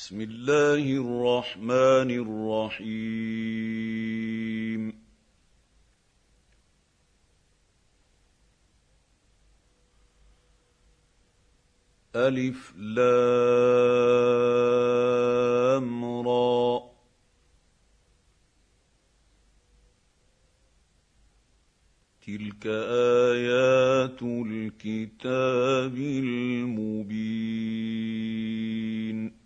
بسم الله الرحمن الرحيم. ألف لام را تلك آيات الكتاب المبين.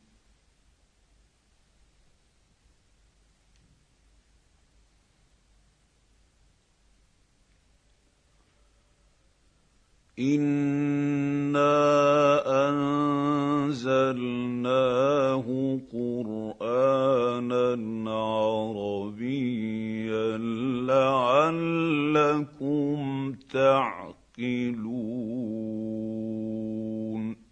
إنا أنزلناه قرآنا عربيا لعلكم تعقلون.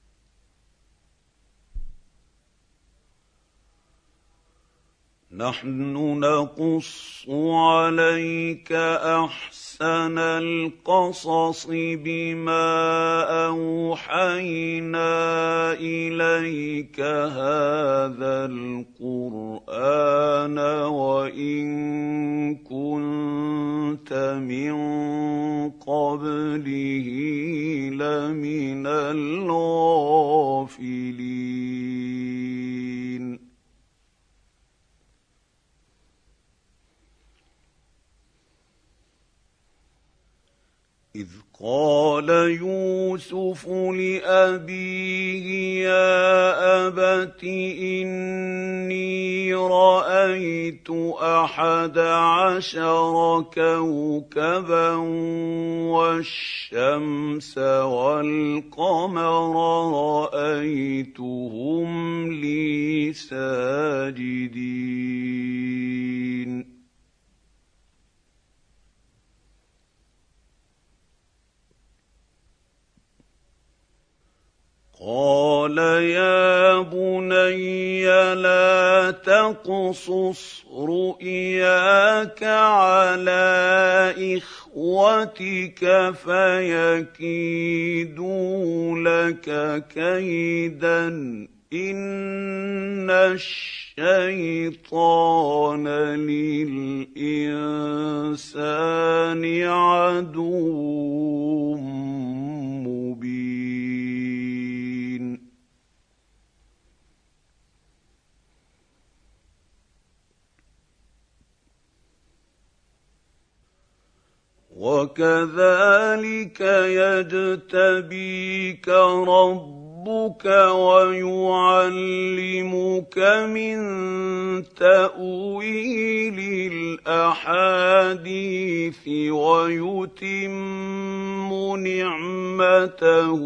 نحن نقص عليك أحسن القصص بما أوحينا إليك هذا القرآن وإن كنت من قبله لمن الغافلين. إذ قال يوسف لأبيه يا أبت إني رأيت 11 كوكبا والشمس والقمر رأيتهم لي ساجدين. قال يا بني لا تقصص رؤياك على إخوتك فيكيدوا لك كيدا إن الشيطان للإنسان عدو مبين. وكذلك يجتبيك ربك ويعلمك من تأويل الأحاديث ويتم نعمته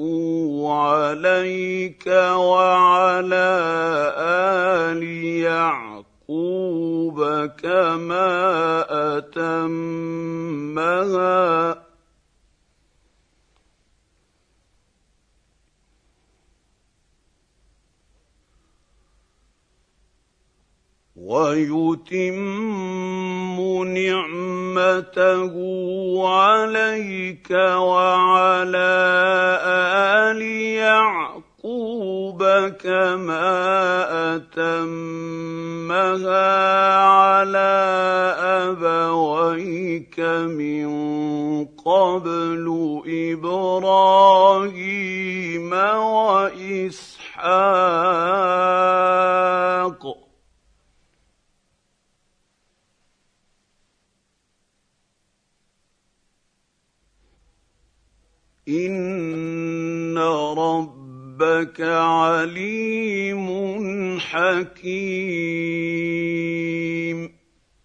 عليك وعلى آل يعقوب كما أتمها ويتم نعمته عليك وعلى آل يعقوب كما أتمها على أبويك من قبل إبراهيم وإسحاق إن ربك عليم حكيم.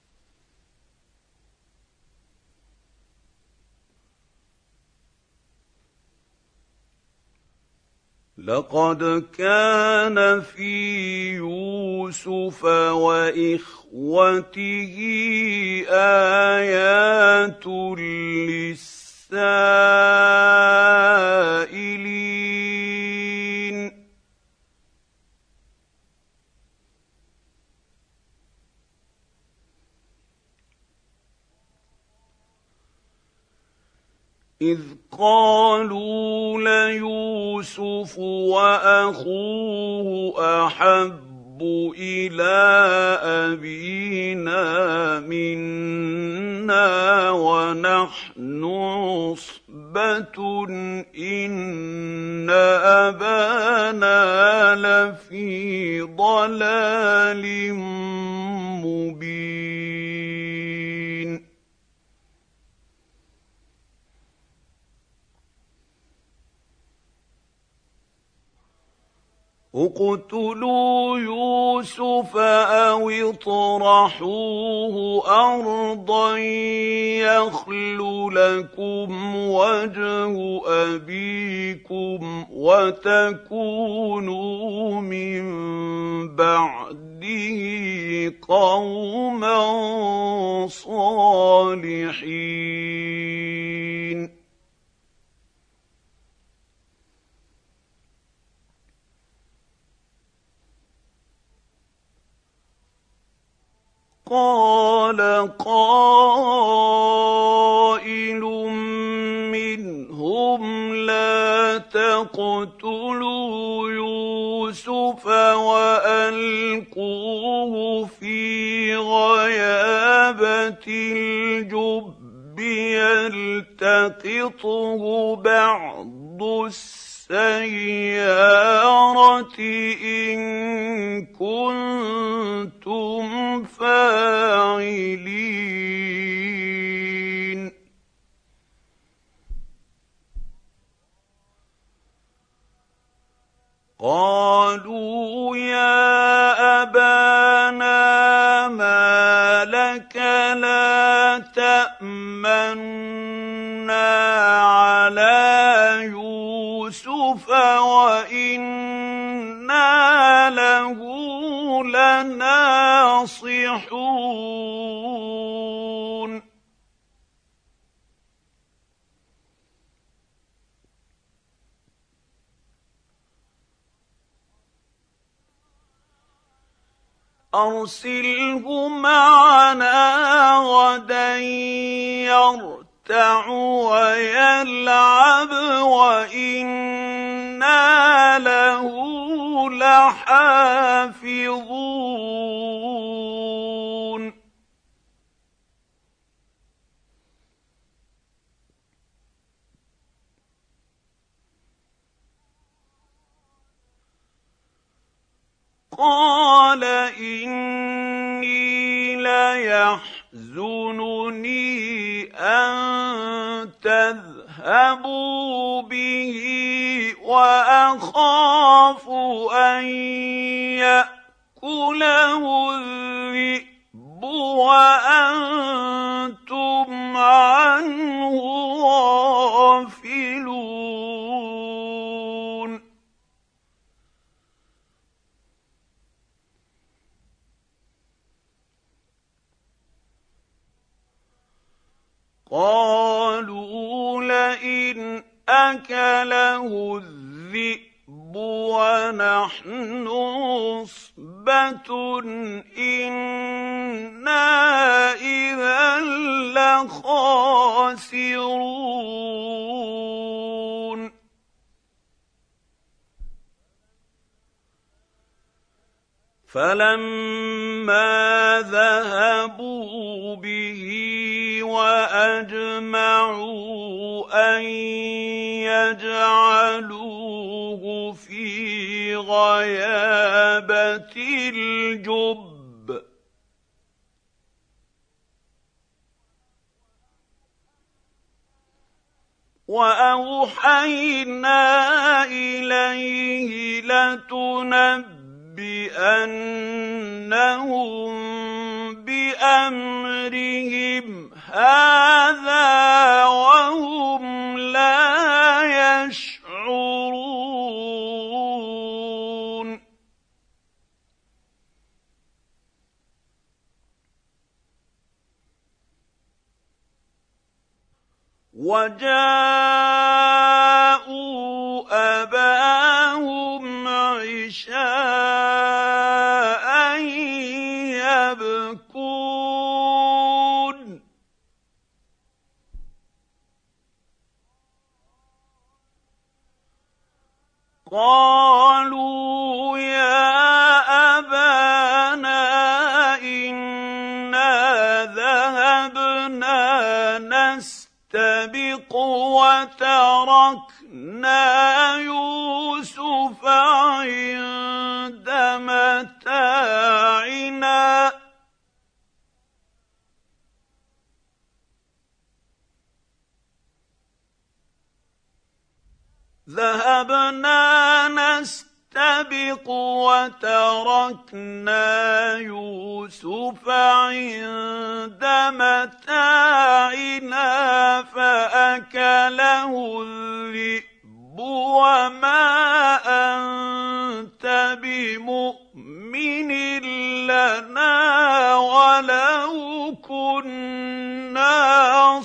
لقد كان في يوسف وإخوته آيات للسائلين. إذ قالوا ليوسف وأخوه أحب إلى أبينا منا ونحن عصبة إن أبانا لفي ضلال مبين اقتلوا يوسف أو اطرحوه أرضا يخل لكم وجه أبيكم وتكونوا من بعده قوما صالحين قال قائل منهم لا تقتلوا يوسف وألقوه في غيابة الجب يلتقطه بعض السيارة إن كنتم فاعلين قالوا يا أبانا ما لك لا تأمنا على يوسف وإنا له لناصحون أرسله معنا غدا يرتع ويلعب وإنا له لحافظون قال إني ليحزنني أن تذهبوا به وأخاف أن يأكله الذئب وأنتم عنه غافلون قالوا لئن أكله الذئب ونحن عصبة إنا إذا لخاسرون فلما ذهبوا به وأجمعوا أن يجعلوه في غيابة الجب وأوحينا إليه لتنبئنهم بأمرهم هذا وهم لا يشعرون وجاءوا أباهم عشاء يبكون نستبق وتركنا يوسف عند متاعنا ذهبنا نستبق وتركنا يوسف عند متاعنا فأكله الذئب وما أنت بمؤمن لنا ولو كنا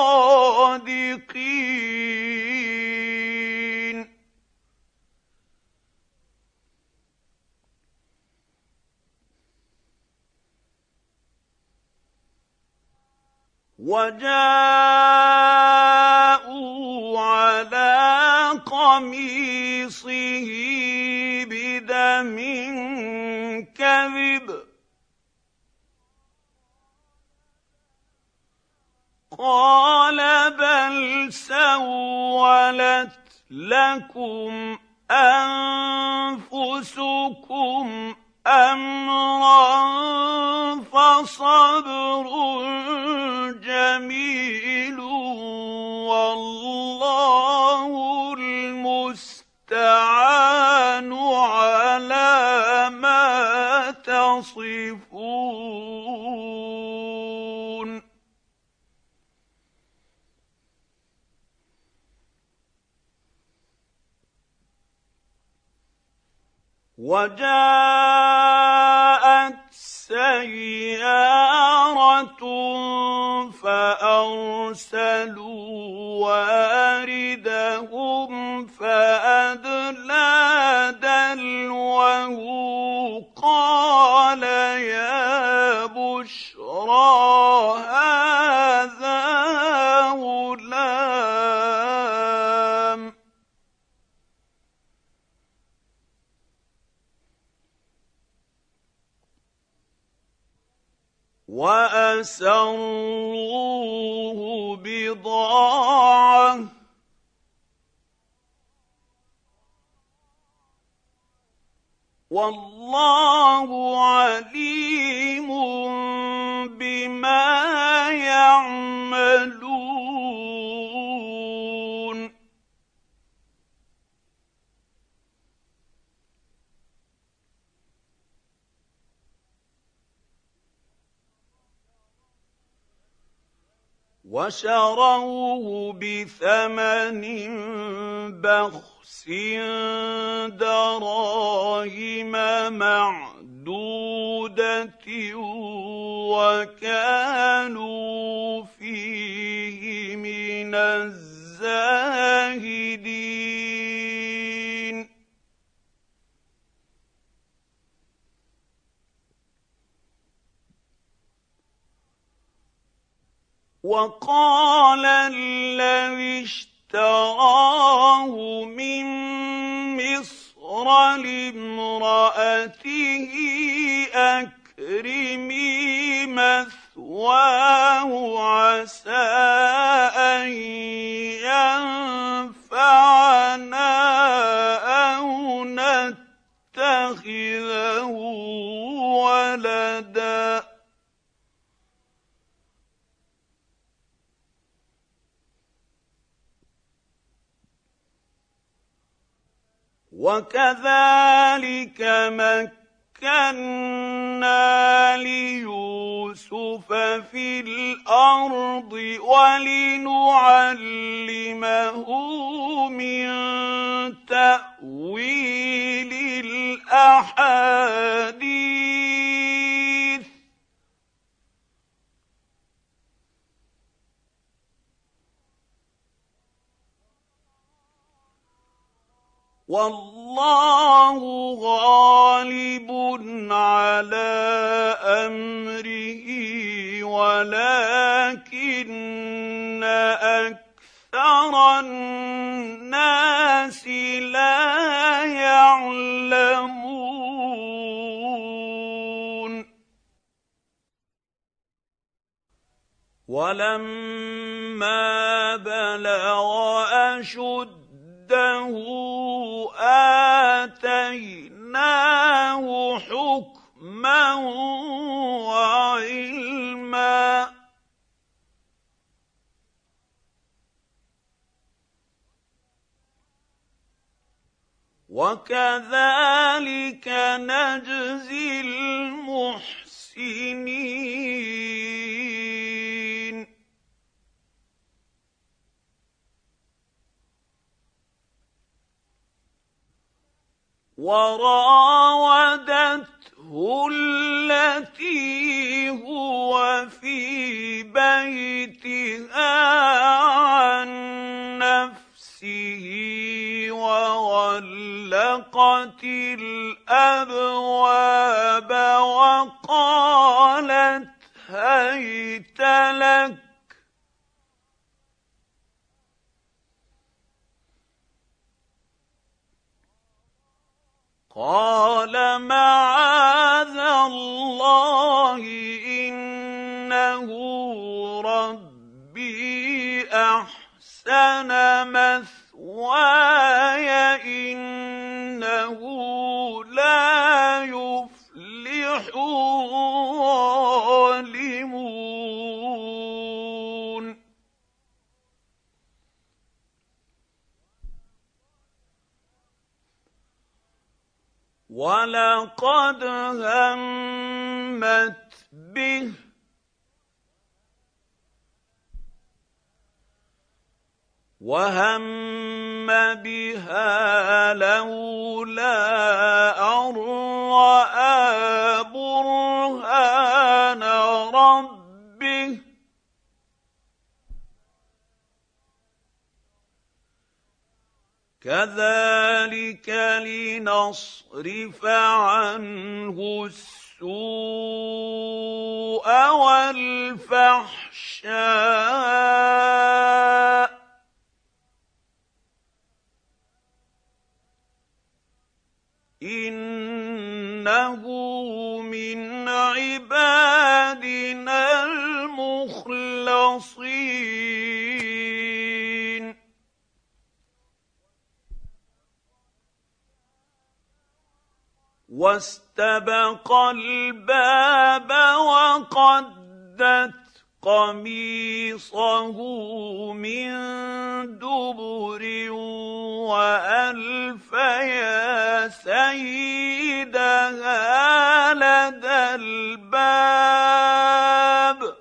صادقين وجاءوا على قميصه بدم كذب قال بل سولت لكم أنفسكم أمرا فصبر جميل والله المستعان على ما تصفون وجاءت سيارة فأرسلوا واردهم فأدلى دلوه قال يا بشرى هذا غلام وأسروه بضاعة والله عليم بما يعملون وشروه بثمن بخس دراهم معدودة وكانوا فيه من الزاهدين وقال الذي اشتراه من مصر لامرأته أكرمي مثواه عسى أن ينفعنا أو نتخذه ولدا وكذلك مكنا ليوسف في الأرض ولنعلمه من تأويل الأحاديث والله غالب على أمره ولكن أكثر الناس لا يعلمون ولما فلما بلغ أشده آتيناه حكما وعلما وكذلك نجزي المحسنين وراودته التي هو في بيتها عن نفسه وغلقت الأبواب وقالت هيت لك قال معاذ الله إنه ربي أحسن مثواي إنه لا يفلح الظالمون ولقد همت به وهم بها لولا أن رأى برهان ربه كذلك لنصرف عنه السوء والفحشاء إنه من عبادنا المخلصين واستبق الباب وقدت قميصه من دبر وألف يا سيدها لدى الباب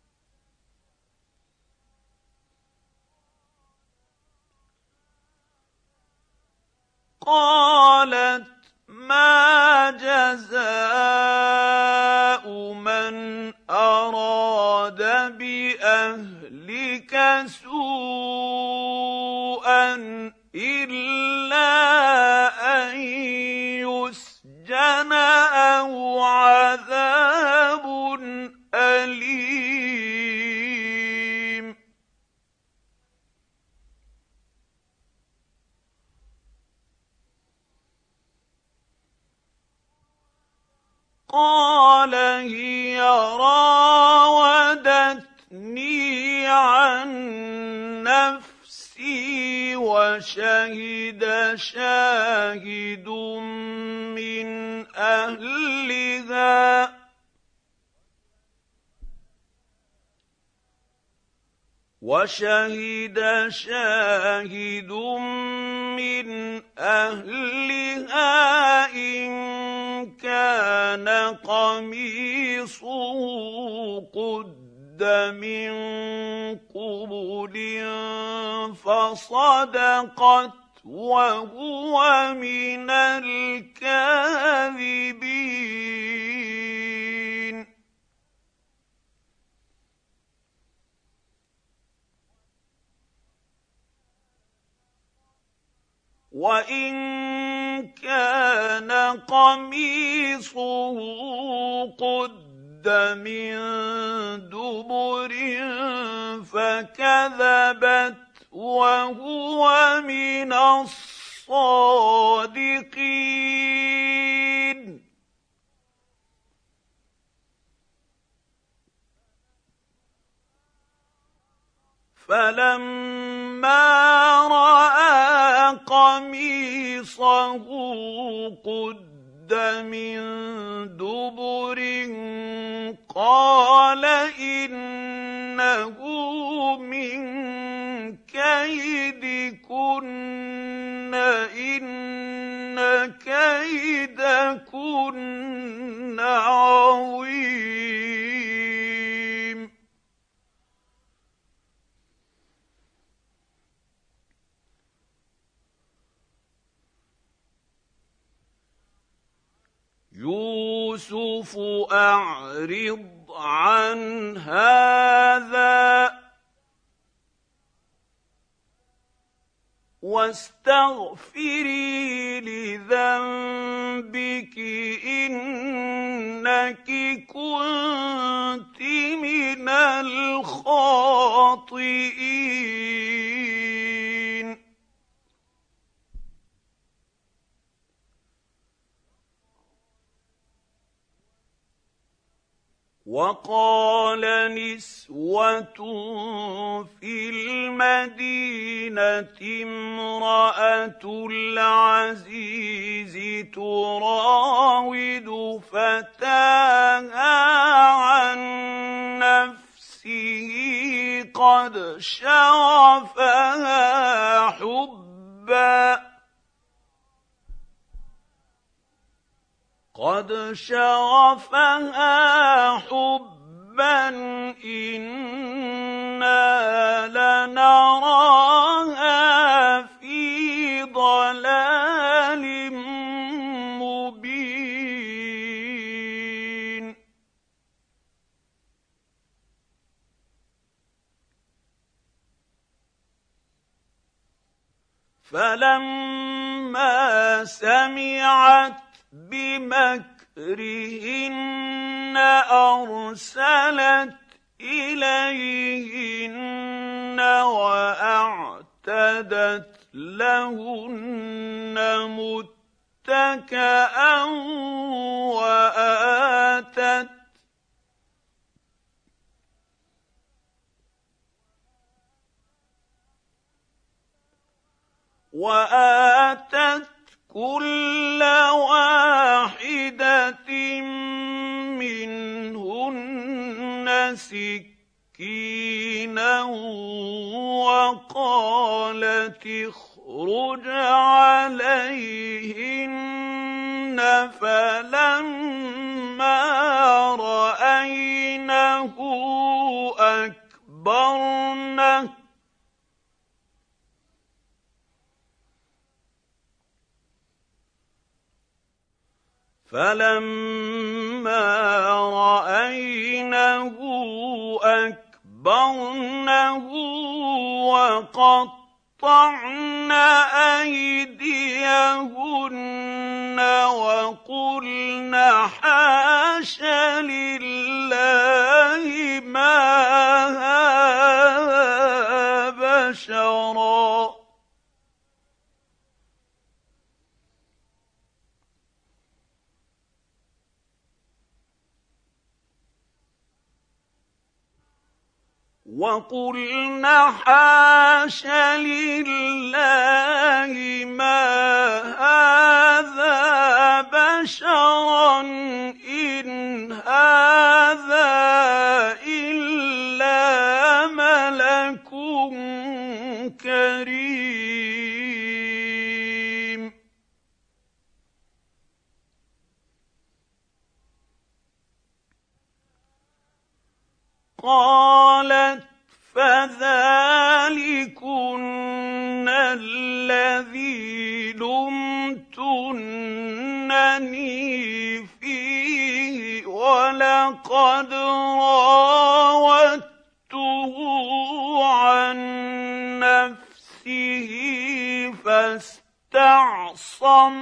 قالت ما جزاء من أراد بأهلك سوءا إلا أن يسجن أو عذاب أليم قال هي راودتني عن نفسي وشهد شاهد من أهلها من أهلها إن كان قميصه قد من قبل فصدقت وهو من الكاذبين وإن كان قميصه قد من دبر فكذبت وهو من الصادقين فلما رأى قميصه قد من دبر قال إنه من كيدكن إن كيدكن عظيم يوسف أعرض عن هذا واستغفري لذنبك إنك كنت من الخاطئين وقال نسوة في المدينة امرأة العزيز تراود فتاها عن نفسه قد شغفها حبا إنا لنراها في ضلال مبين فلما سمعت بمكرهن أرسلت إليهن وأعتدت لهن متكئا وآتت كل واحدة منهن سكينا وقالت اخرج عليهن فلما رأينه أكبرنه وقطعن أيديهن وقلن حاش لله ما هذا بشرا وقلن حاش لله ما هذا بشرا إن هذا إلا ملك كريم قالت فذلكن الذي لمتنني فيه ولقد راودته عن نفسه فاستعصم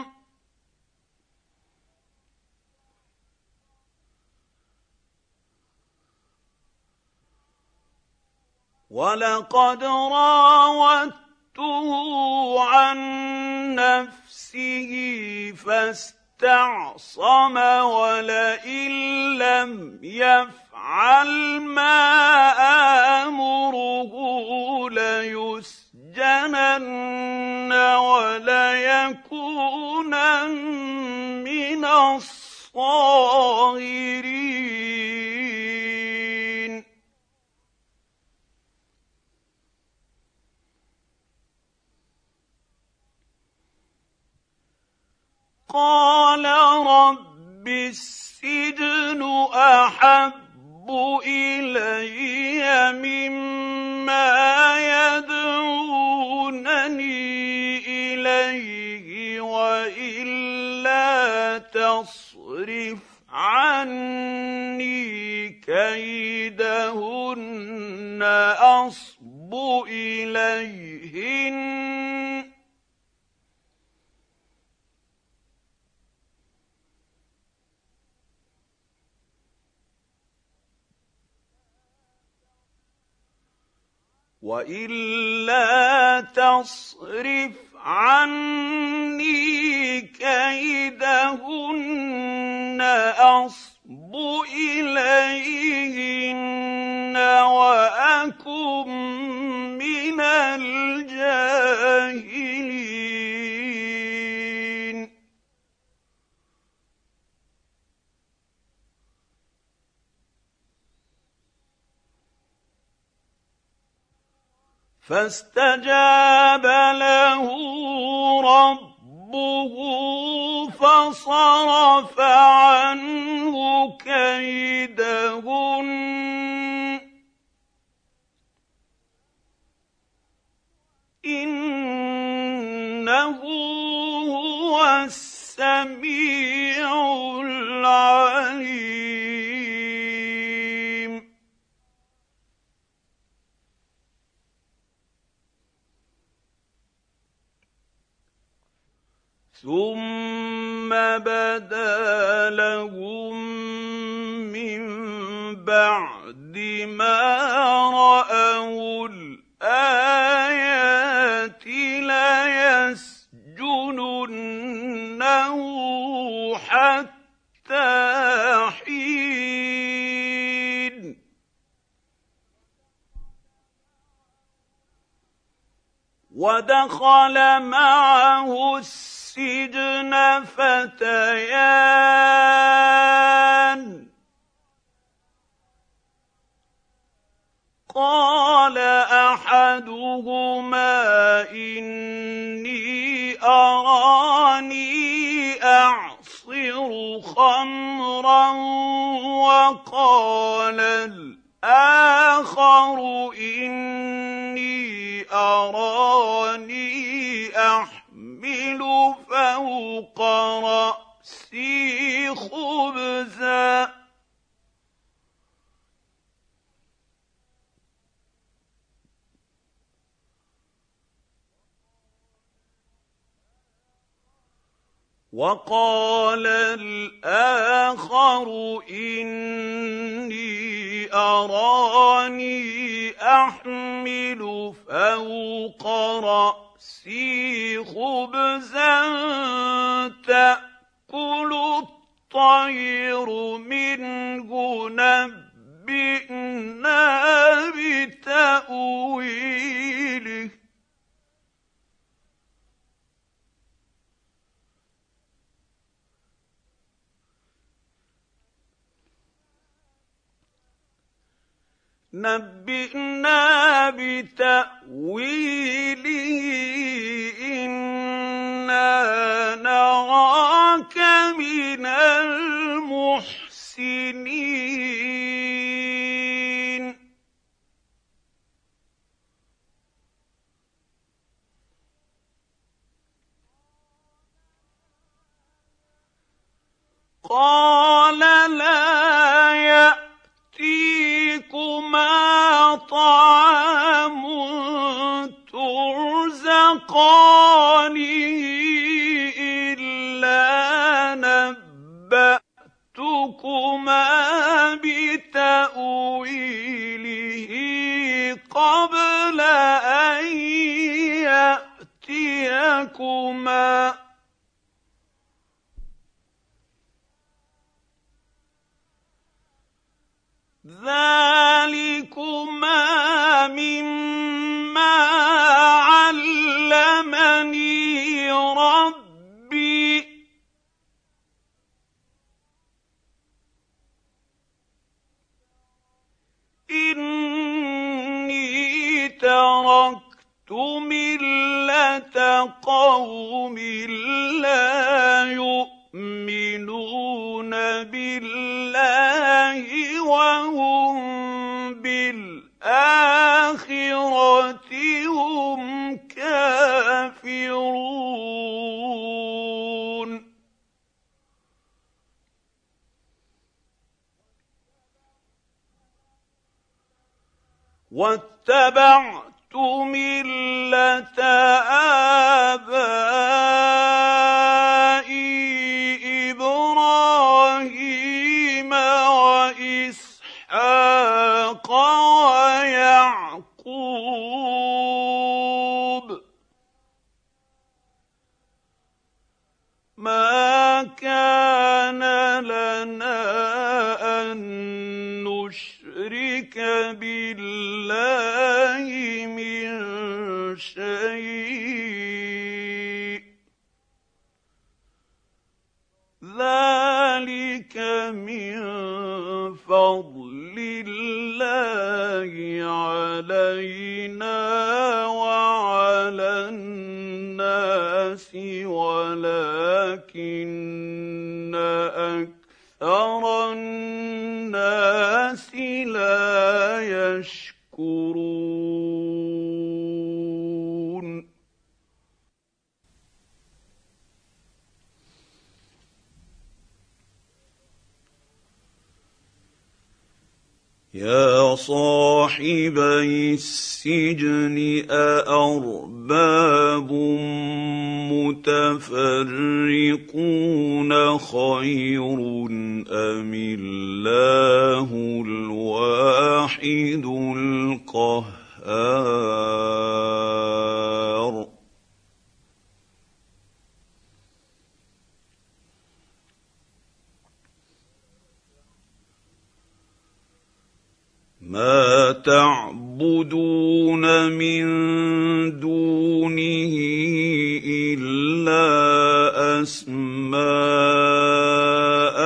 اسْتَعْصَمَ وَلَئِن لَّمْ يَفْعَلْ مَا آمُرُهُ لَيُسْجَنَنَّ وَلَيَكُونًا مِّنَ الصَّاغِرِينَ قَالَ رَبِّ السِّجْنُ أَحَبُّ إِلَيَّ مِمَّا يَدْعُونَنِي إِلَيْهِ وَإِلَّا تَصْرِفْ عَنِّي كَيْدَهُنَّ أَصْبُ إِلَيْهِنَّ وَإِلَّا تَصْرِفْ عَنِّي كَيْدَهُنَّ أَصْبُ إِلَيْهِنَّ وَأَكُن مِّنَ الْجَاهِلِينَ فَاسْتَجَابَ لَهُ رَبُّهُ فَصَرَفَ عَنْهُ كَيْدَهُنَّ إِنَّهُ هُوَ السَّمِيعُ الْعَلِيمُ ثُمَّ بَدَا لَهُم مِّن بَعْدِ مَا رَأَوُا الْآيَاتِ لَيَسْجُنُنَّهُ حَتَّىٰ حِينٍ وَدَخَلَ مَعَهُ السِّجْنَ فَتَيَانِ قَالَ أَحَدُهُمَا إِنِّي أَرَانِي أَعْصِرُ خَمْرًا وَقَالَ الْآخَرُ إِنِّي أَرَانِي أَحْمِلُ فَوْقَ رَأْسِي خُبْزًا وَقَالَ الْآخَرُ إِنِّي أَرَانِي أَحْمِلُ فَوْقَ رَأْسِي خُبْزًا تَأْكُلُ الطَّيْرُ مِنْهُ نَبِّئْنَا بِتَأْوِيلِهِ إِنَّا نَرَاكَ مِنَ الْمُحْسِنِينَ قَالَ لَا يَأْتِيكُمَا طَعَامٌ تُرْزَقَانِهِ إِلَّا نَبَّأْتُكُمَا بِتَأْوِيلِهِ قَبْلَ أَن يَأْتِيَكُمَا ۚ ذلكما مما علمني ربي إني تركت ملة قوم لا يؤمنون بالله وهم بالآخرة هم كافرون واتبعت ملة آبائي إبراهيم وإسحاق ويعقوب ما كان لنا أن نشرك بالله من شيء ذلك من فضل الله علينا وعلى الناس ولكن أكثر الناس لا يشكرون يا صاحبي السجن أأرباب متفرقون خير أم الله الواحد القهار ما تعبدون من دونه إلا أسماء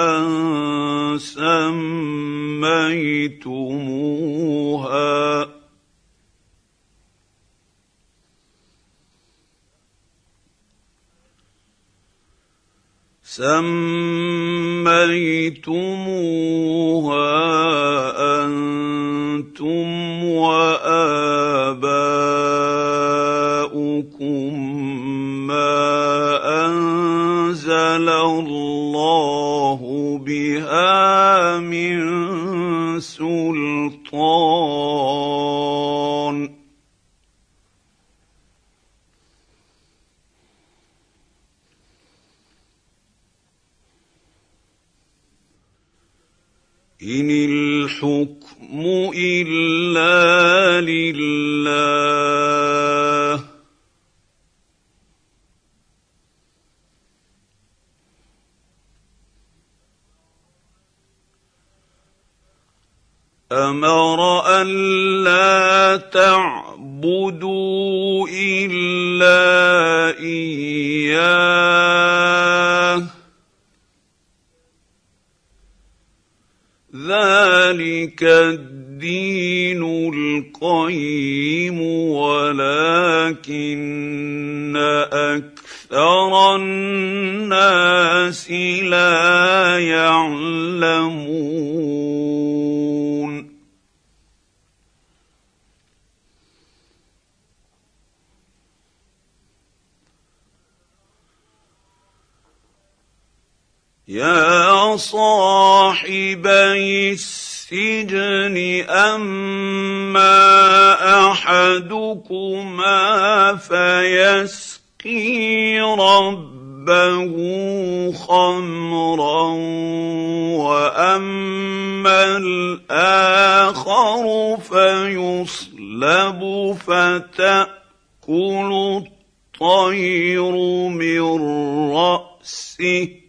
سميتموها أنتم وآباؤكم ما أنزل الله بها من سلطان إن الحكم إلا لله أمر ألا تعبدوا إلا إياه ذلك الدين القيم ولكن أكثر الناس لا يعلمون يا صاحبي السجن أما أحدكما فيسقي ربه خمرا وأما الآخر فيصلب فتأكل الطير من رأسه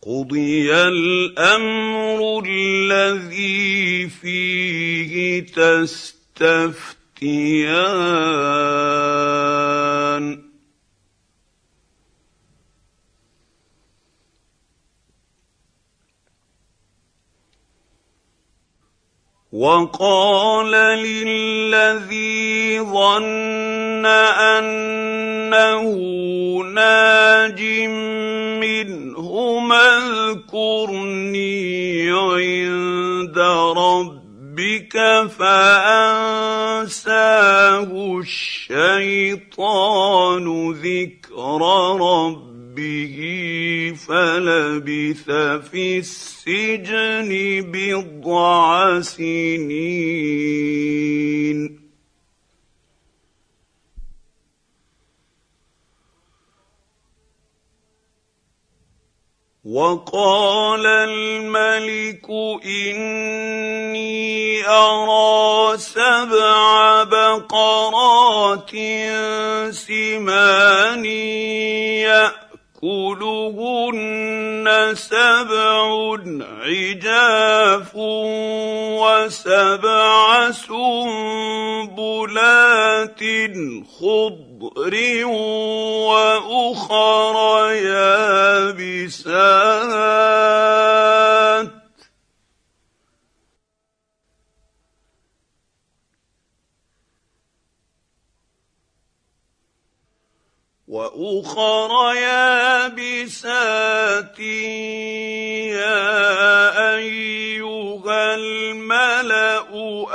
قضي الامر الذي فيه تستفتيان وقال للذي ظن انه ناج منهما اذكرني عند ربك فانساه الشيطان ذكر ربه فلبث في السجن بضع سنين وقال الملك إني أرى 7 بقرات سمان يأكلهن 7 عجاف و7 سنبلات خضر وأخر يابسات يا أيها الملأ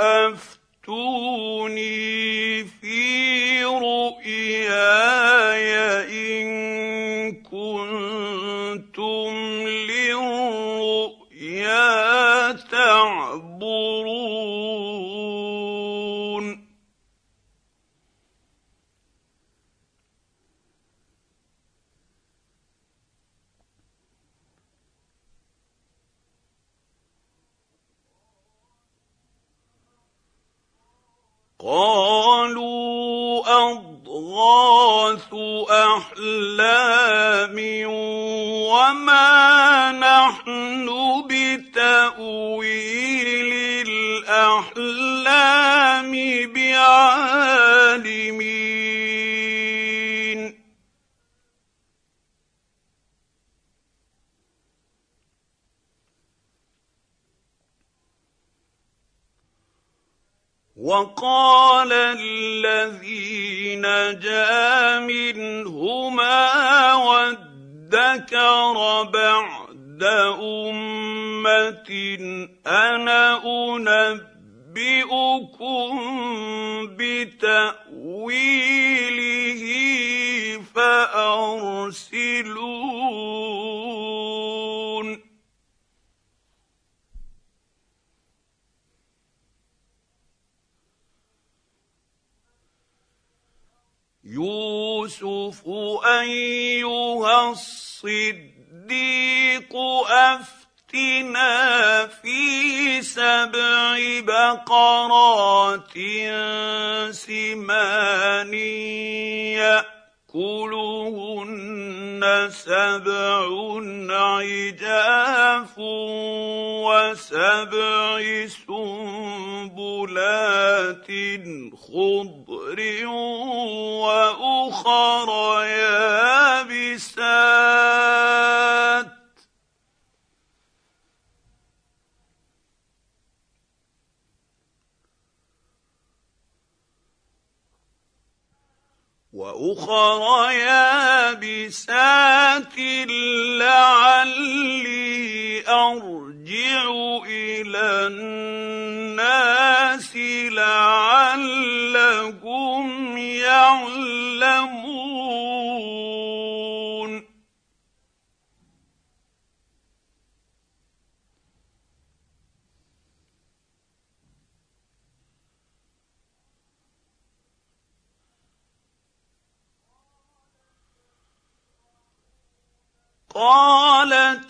أفتوني في رؤياي إن كنتم للرؤيا تعبرون قالوا أضغاث أحلام وما نحن بتأويل الأحلام بعالمين وقال الذي نجا منهما وادكر بعد أمة أنا أنبئكم بتأويله فأرسلون يوسف أيها الصديق أفتنا في 7 بقرات سمان يأكلهن 7 عجاف و7 سنبلات خضر وأخر يابسات لعلي أرجع إلى الناس لعلهم يعلمون قال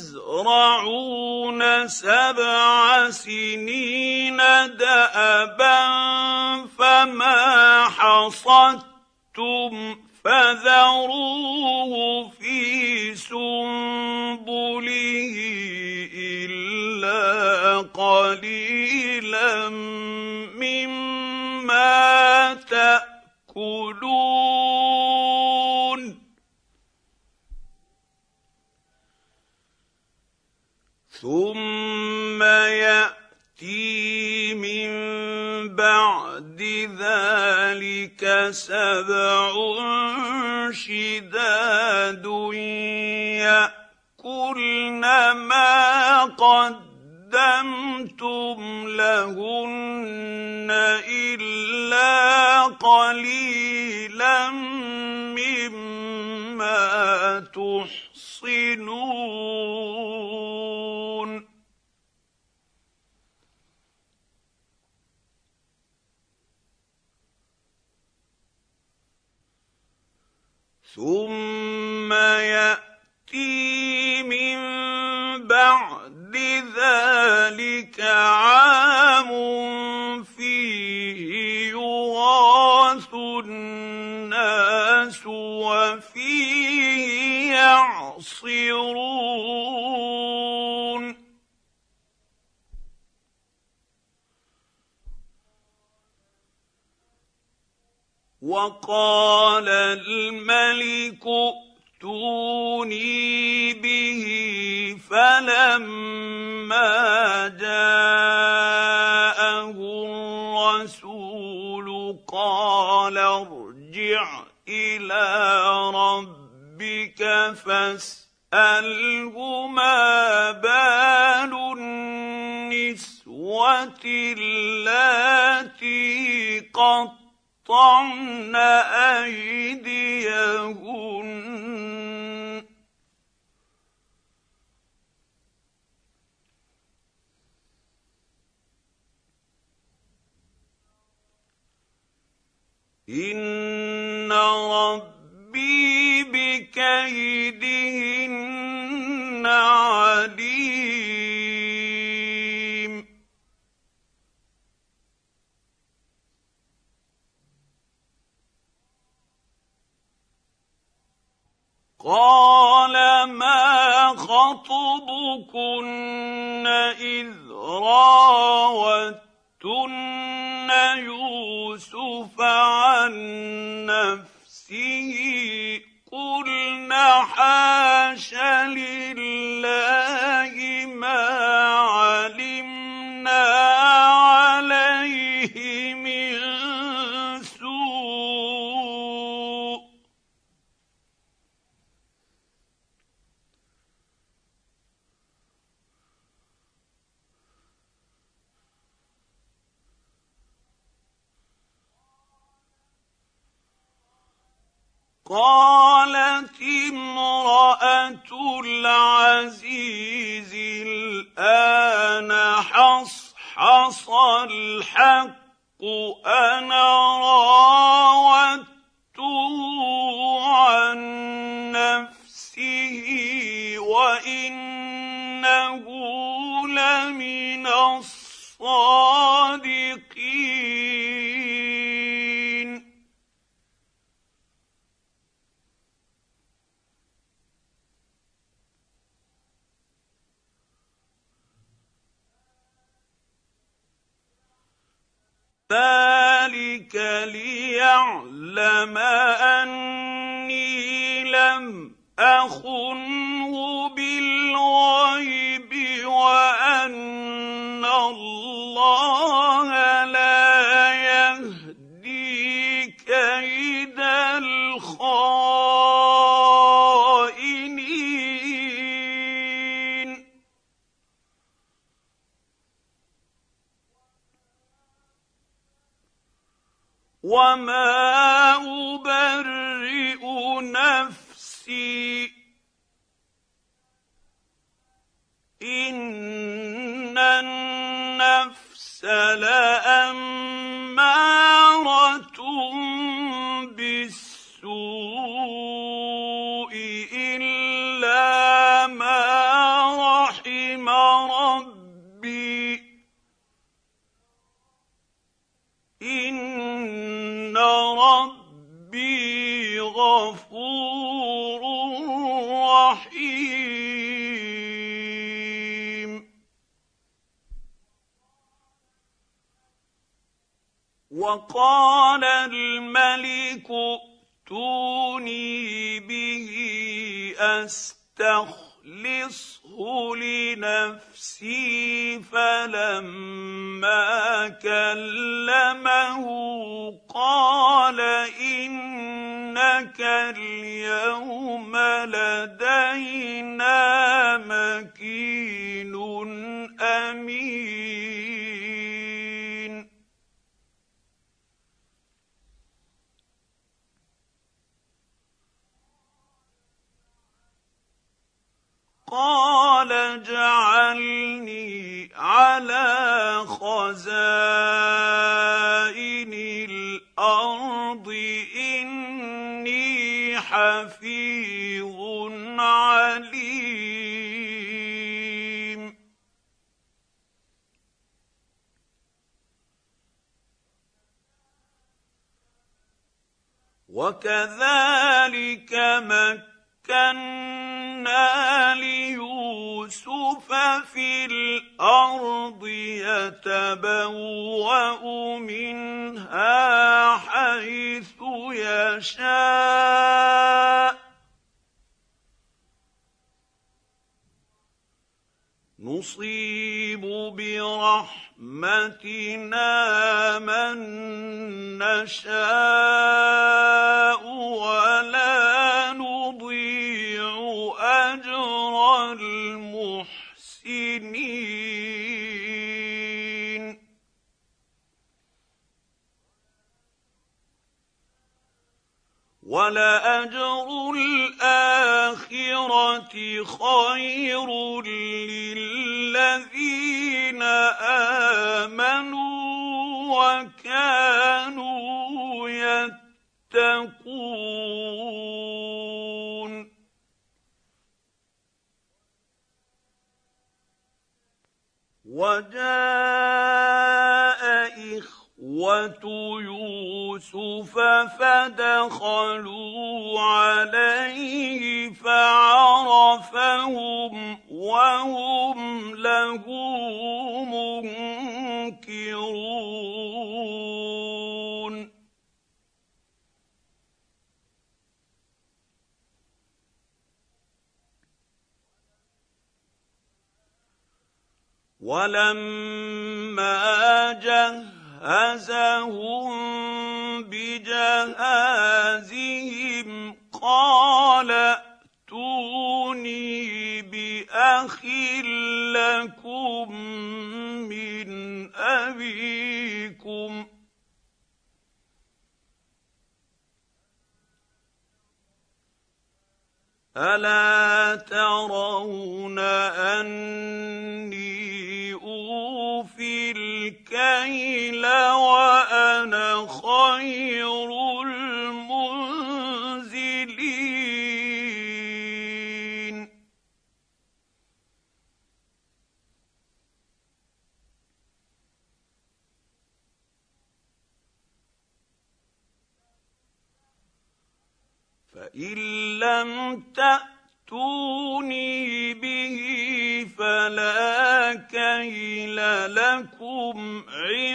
تزرعون 7 سنين دأبا فما حصدتم فذروه في سنبله إلا قليلا مما تأكلون ثم يأتي من بعد ذلك 7 شداد يأكلن ما قدمتم لهن إلا قليلا مما تحصنون ثم يأتي من بعد ذلك عام فيه يغاث الناس وفيه يعصرون وقال الملك ائتوني به فلما جاءه الرسول قال ارجع إلى ربك فاسأله ما بال النسوة اللاتي قطعن أيديهن إن ربي بكيدهن عليم قال ما خطبكن إذ راوتن يوسف عن نفسه قلن حاش لله ما علمنا عليه من سوء قالت امرأة العزيز الآن حصحص الحق أنا راودته عن نفسه وإنه لمن الصادقين ذلك ليعلم أني لم أخنه بالغيب وأن الله لا يهدي كيد الخائنين وما أبرئ نفسي إن النفس لأمارة بالسوء إلا ما رحم ربي إن ربي غفور وقال الملك ائتوني به استخلصه لنفسي فلما كلمه قال إنك اليوم لدينا مكين أمين. قال اجعلني على خزائن الأرض إني حفيظ عليم. وكذلك مكنا ليوسف في الأرض يتبوأ منها حيث يشاء نصيب برحمتنا من نشاء ولا نضيع أجر المحسنين. ولأجر الآخرة خير للذين آمنوا وكانوا يتقون. وجاء إخوة يوسف فدخلوا عليه فعرفهم وهم له منكرون. ولما جهزهم بجهازهم قال ائتوني بأخ لكم من أبيكم ألا ترون أني أوفي الكيل وأنا خير المنزلين. فإن لم تأتوني به فلا كيل لكم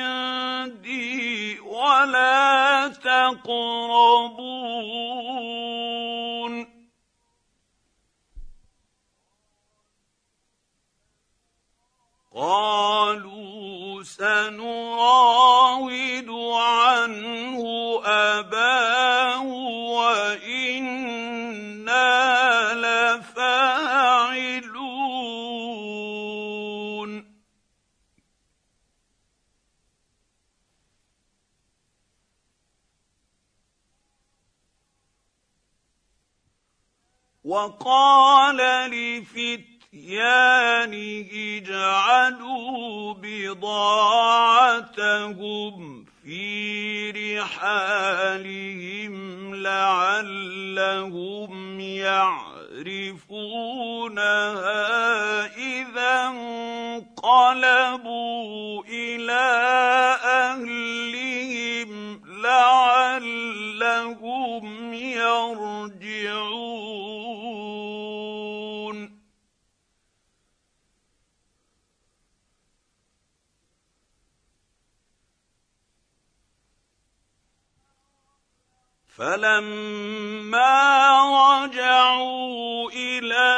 عندي ولا تقربون. قالوا سنراود عنه أباه وإنا لفاعلون. وقال لفتيانه اجعلوا بضاعتهم في رحالهم لعلهم يعرفونها إذا انقلبوا إلى أهلهم لعلهم يرجعون. فلما رجعوا الى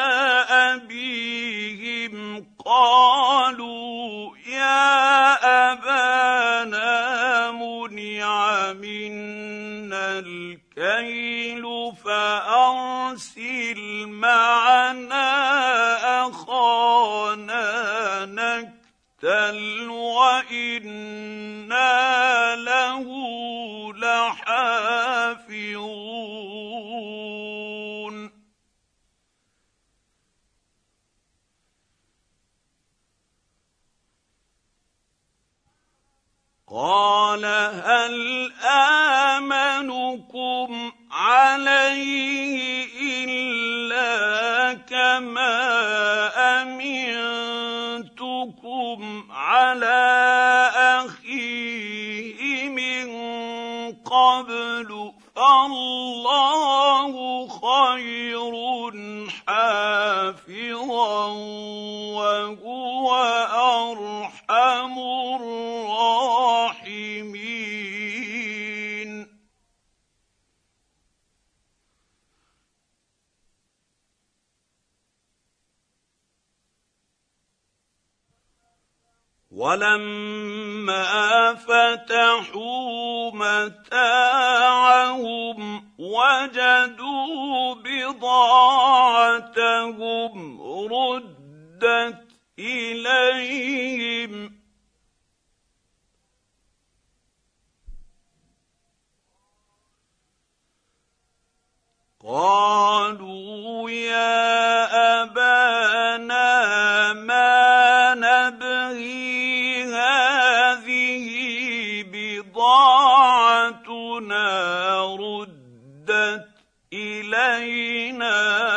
ابيهم قالوا يا ابانا منع منا الكيل فارسل معنا اخانا نكتل وانا له لحافظون قال هل آمنكم عليه إلا كما أمنتكم على أخيه من قبل فالله خير حافظا وهو أرحم الراحمين ولما فتحوا متاعهم وجدوا بضاعتهم ردت إليهم قالوا يا أبانا ما نبغي هذه بضاعتنا ردت إلينا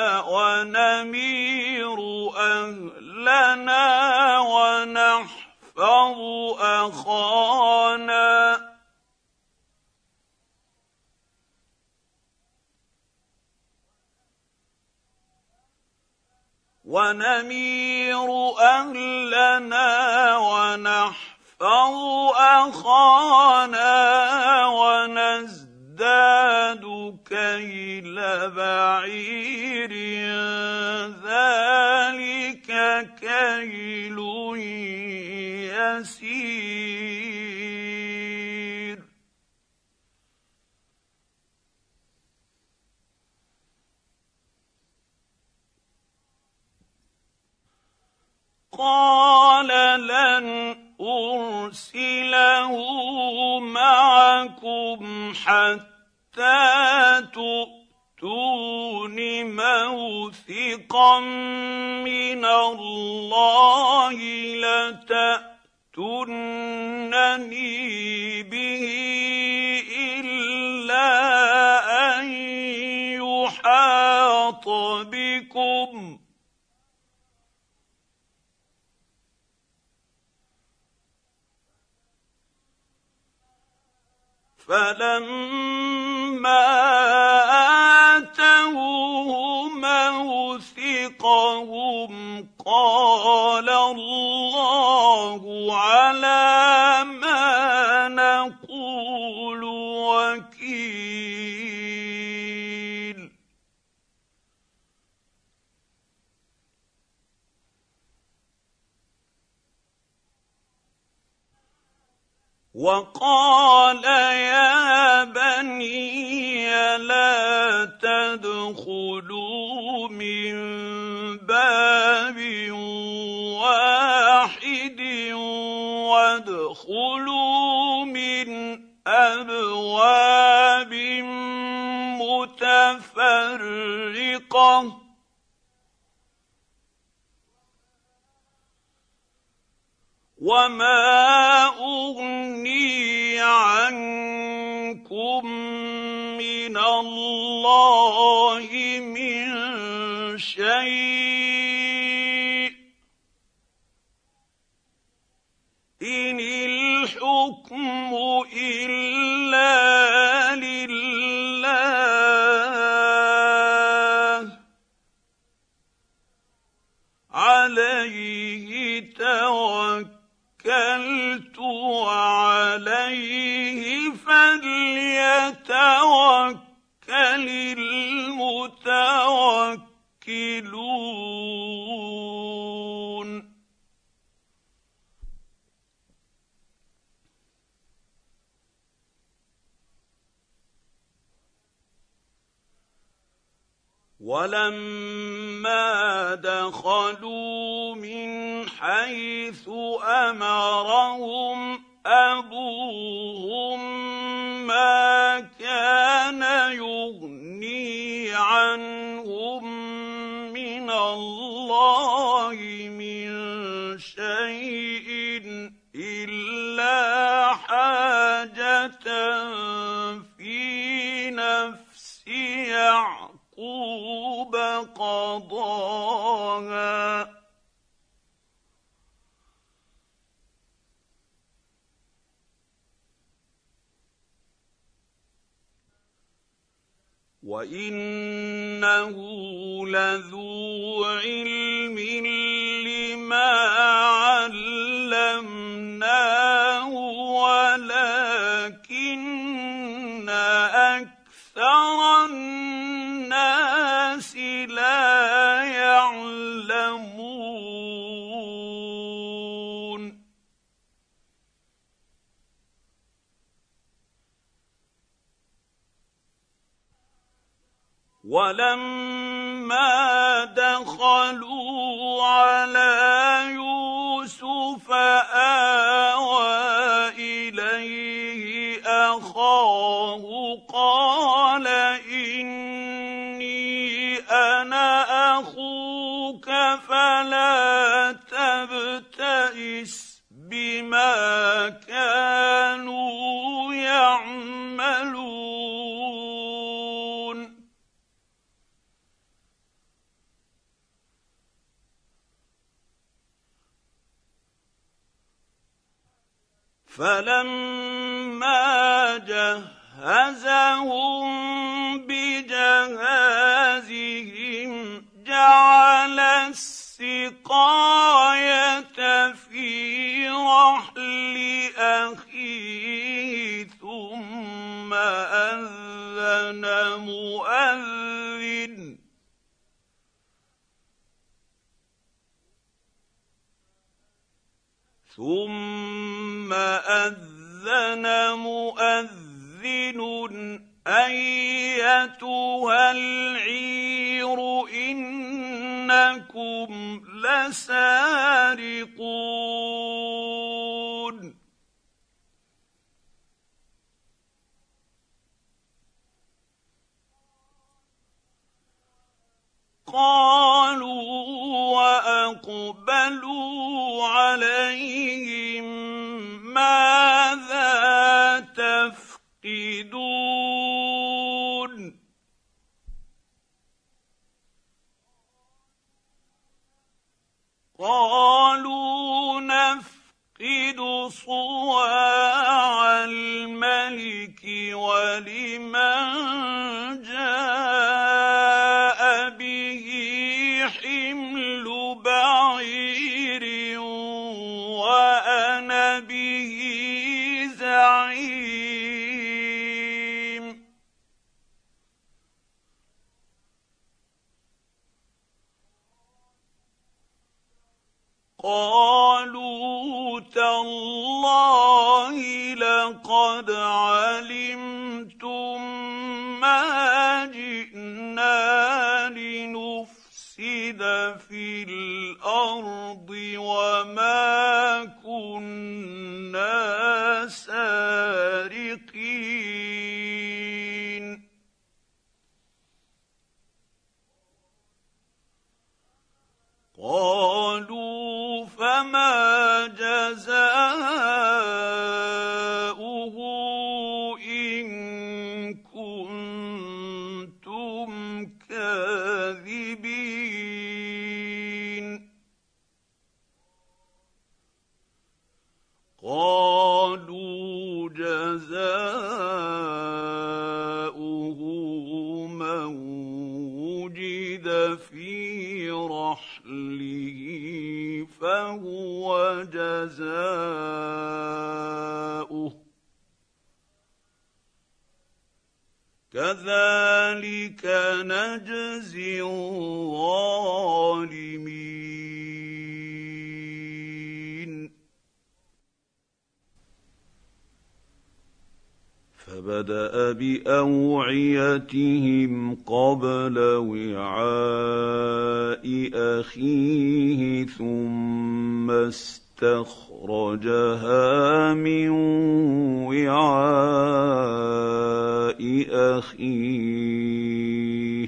ونمير أهلنا ونحفظ أخانا ونزداد كيل بعير ذلك كيل يسير قال لن أرسله معكم حتى تؤتون موثقا من الله لتأتونني به إلا أن يحاط بكم فلما آتوه موثقهم قال الله على ما نقول وكيل وقال يا بني لا تدخلوا من باب واحد وادخلوا من أبواب متفرقة وما أغني عنكم من الله من شيء إن الحكم إلا لله عليه توكلت وعليه فليتوكل المتوكلون. ولما دخلوا من حيث امرهم ابوهم ما كان يغني عنهم من الله من شيء الا حاجه في نفس يعقوب قضاها وإنه لذو علم لما علمناه ولكن أكثر الناس لا يعلمون. ولما دخلوا على يوسف آوى إليه أخاه قال إني أنا أخوك فلا تبتئس بما كانوا يعملون. فلما جهزهم بجهازهم جعل السقاية في رحل أخيه ثم أذن مؤذن أيتها العير إنكم لسارقون. قالوا وأقبلوا عليهم ماذا تفقدون. قالوا نفقد صواع الملك ولمن جاء به حمل بعير وأنا به زعيم. قالوا تالله لقد علمتم ما جئنا لنفسد في الأرض وما كنا سارقين. قالوا فما جزاؤه كذلك نجزي الظالمين. فبدأ بأوعيتهم قبل وعاء أخيه ثم استخرجها من وعاء أخيه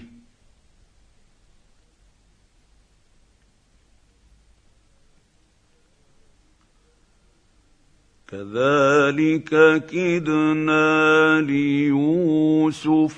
كذلك كدنا ليوسف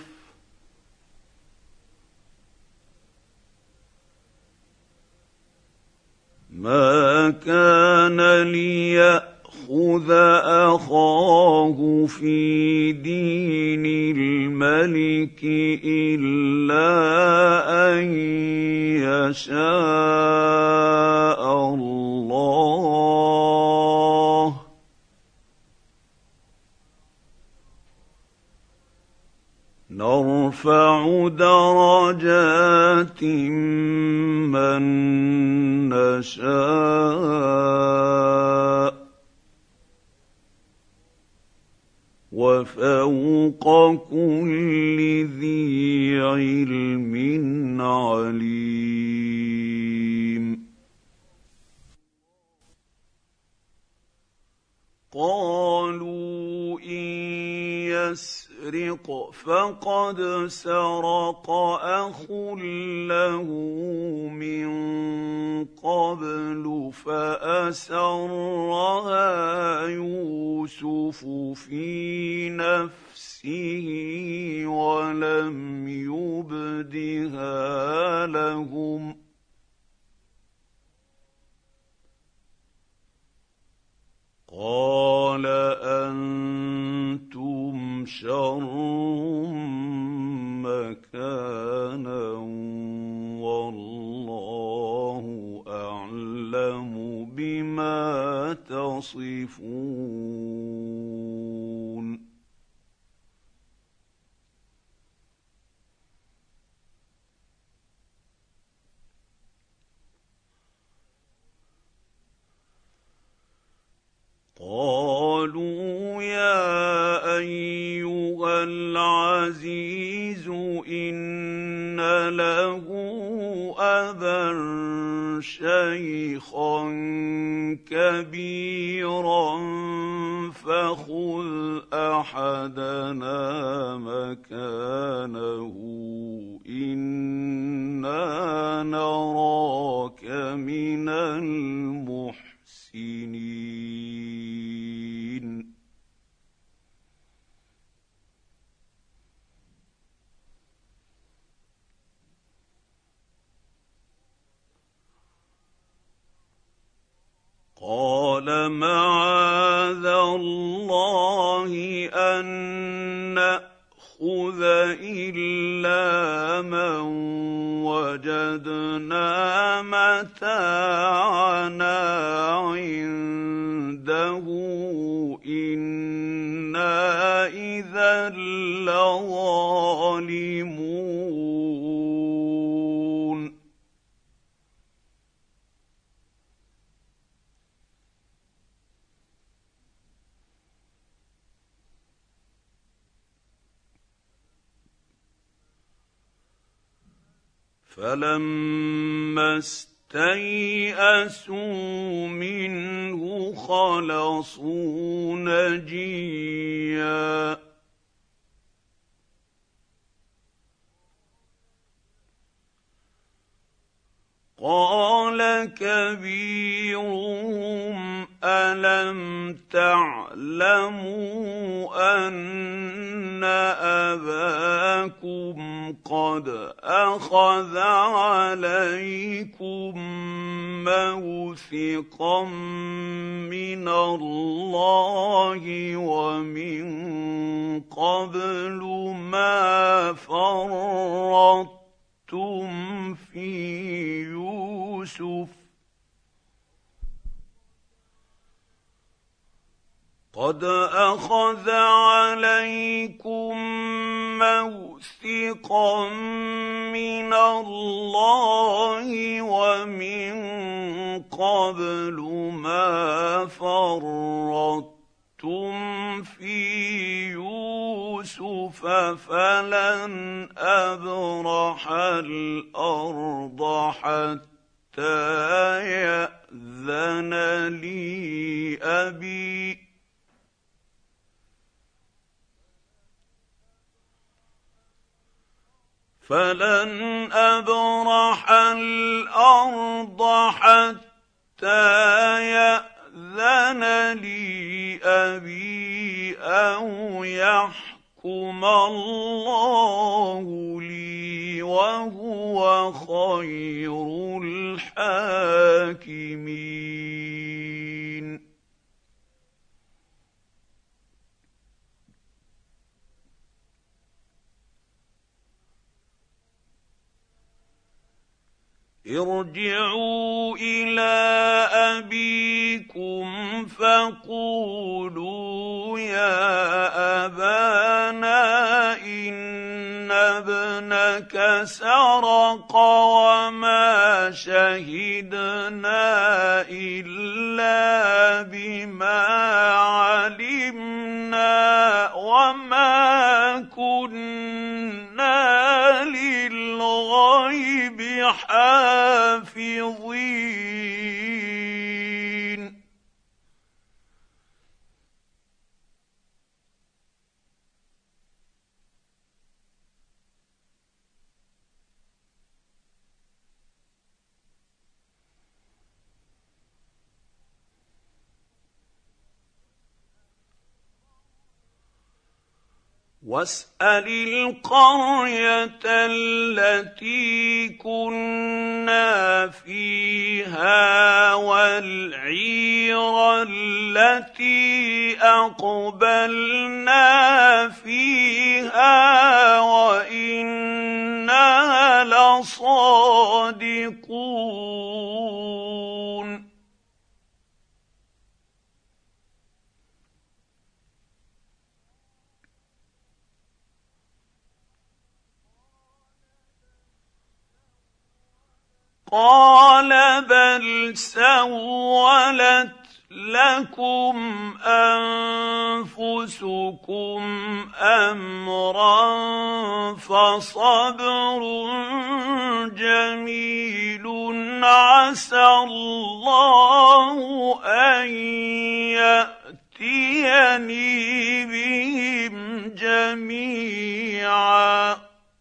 ما كان ليأخذ أخاه في دين الملك إلا أن يشاء الله نرفع درجات من نشاء وفوق كل ذي علم عليم. قالوا إن يسرق فقد سرق أخ له من قبل فأسرها يوسف في نفسه ولم يبدها لهم قال أنتم شر مكانا والله أعلم بما تصفون. قالوا يا أيها العزيز إن له أبا شيخا كبيرا فخذ أحدنا مكانه إنا نراك من المحسنين. قال معاذ الله أن نأخذ إلا من وجدنا متاعنا عنده إنا إذا لظالمون. فلما استيئسوا منه خلصوا نجيا قال كبيرهم ألم تعلموا أن أباكم قد أخذ عليكم موثقا من الله ومن قبل ما فرطتم في يوسف قد أخذ عليكم موثقا من الله ومن قبل ما فرطتم في يوسف فلن أبرح الأرض حتى يأذن لي أبي فلن أبرح الأرض حتى يأذن لي أبي أو يحكم الله لي وهو خير الحاكمين. ارجعوا إلى أبيكم فقولوا يا أبانا إن ابنك سرق وما شهدنا إلا بما علمنا وما كنا للغيب حافظين. واسأل القرية التي كنا فيها والعير التي أقبلنا فيها وإنا لصادقون. قال بل سولت لكم أنفسكم أمرا فصبر جميل عسى الله أن يأتيني بهم جميعا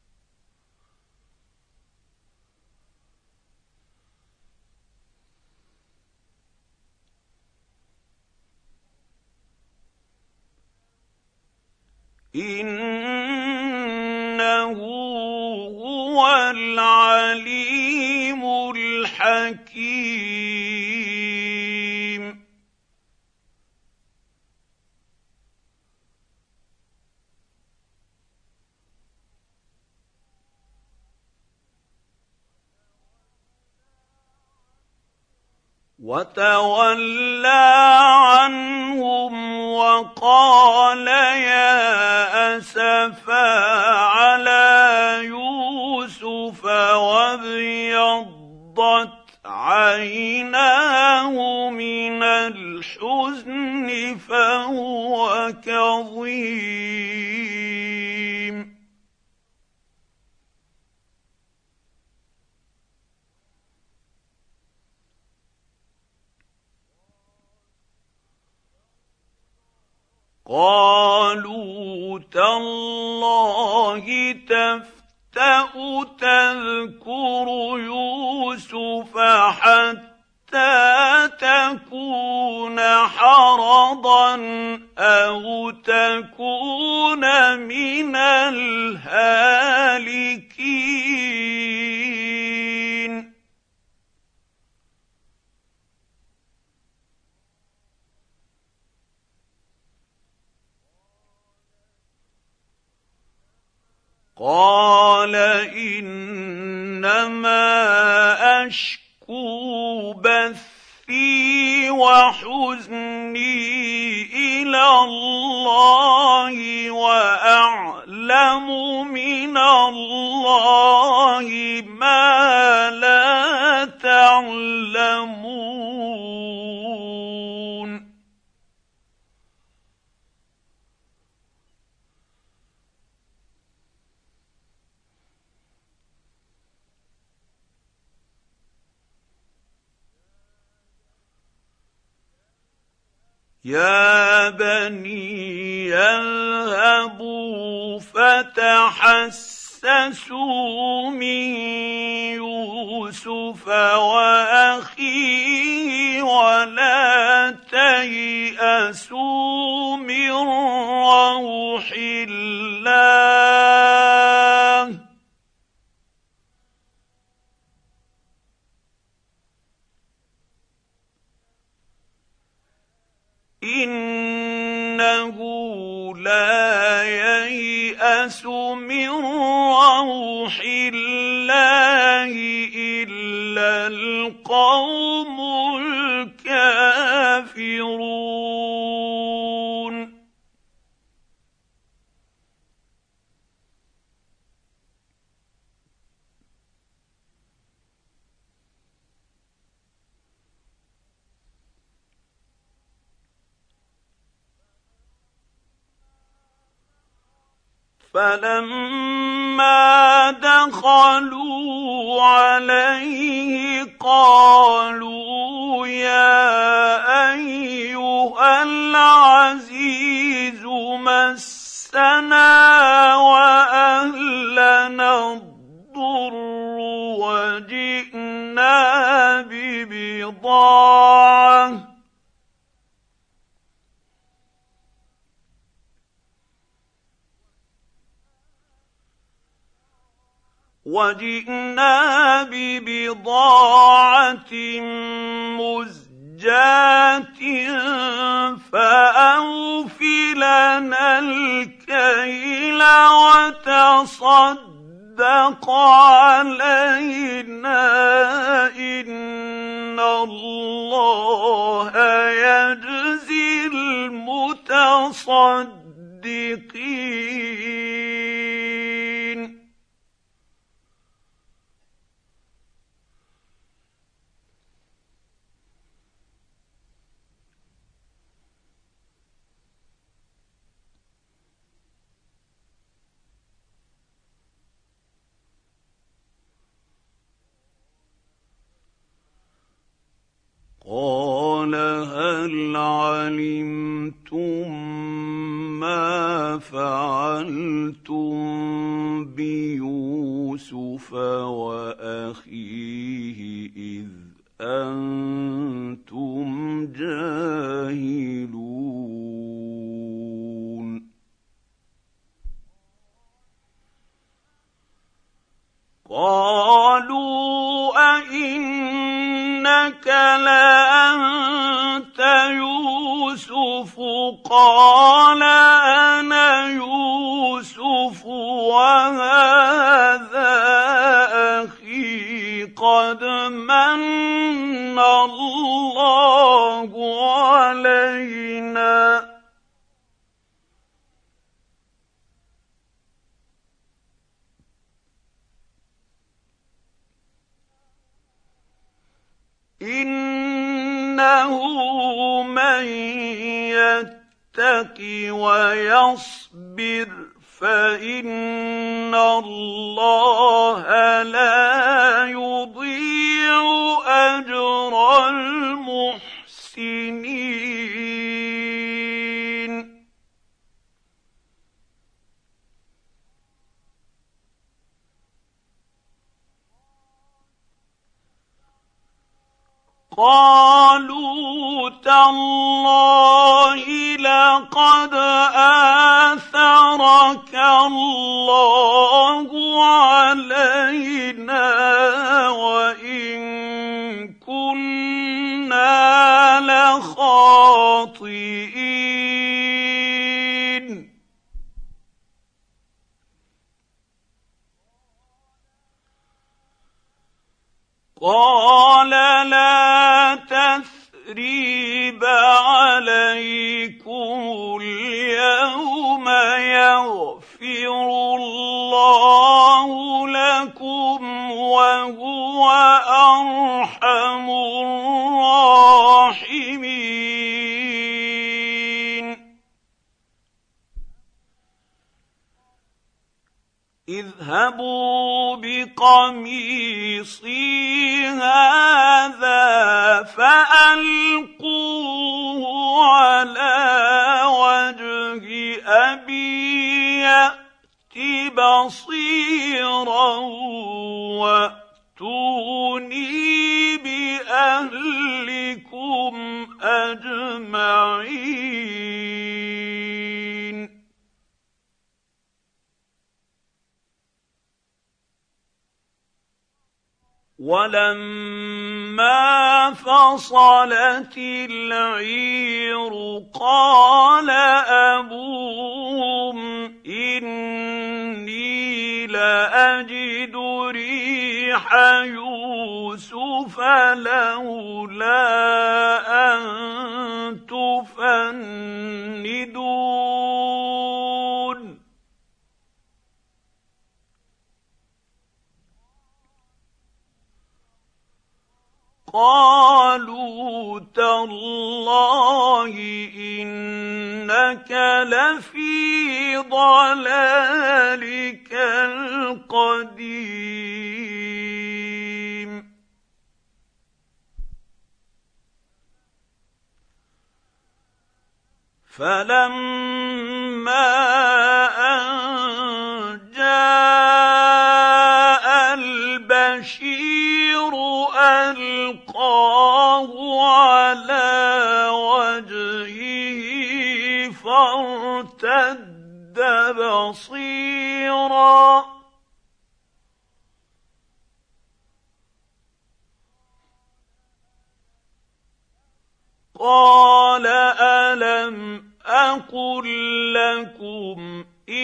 إنه هو العليم الحكيم. وتولى عنهم وقال يا أسفا على يوسف وابيضت عيناه من الحزن فهو كظيم. قالوا تالله تفتأ تذكر يوسف حتى تكون حرضا أو تكون من الهالكين. قال إنما أشكو بثي وحزني إلى الله وأعلم من الله ما لا تعلمون. يا بني اذهبوا فتحسسوا من يوسف وأخيه ولا تيأسوا من روح الله إنه لا ييأس من روح الله إلا القوم الكافرون. فلما دخلوا عليه قالوا يا أيها العزيز مسنا وأهلنا الضر وجئنا ببضاعة مزجاة فأوف لنا الكيل وتصدق علينا إن الله يجزي المتصدقين. قال هل علمتم ما فعلتم بيوسف وأخيه إذ أنتم جاهلون. قالوا أئنك لأنت يوسف قال أنا يوسف وهذا أخي قد من الله علينا إنه من يتق ويصبر فإن الله لا يضيع أجر المحسنين. قالوا تالله لقد آثرك الله علينا وإن كنا لخاطئين. قال لا تثريب عليكم الله لكم وهو أرحم الراحمين. اذهبوا بقميصي هذا فألقوه على وجه أبي يأت بصيرا وأتوني بأهلكم أجمعين. ولما فصلت العير قال أبوهم إني لأجد ريح يوسف لولا أن تفندون. قالوا تالله إنك لفي ضلالك القديم. فلما أن جاء البشير ألقاه على وجهه فارتد بصيرا قال ألم أقل لكم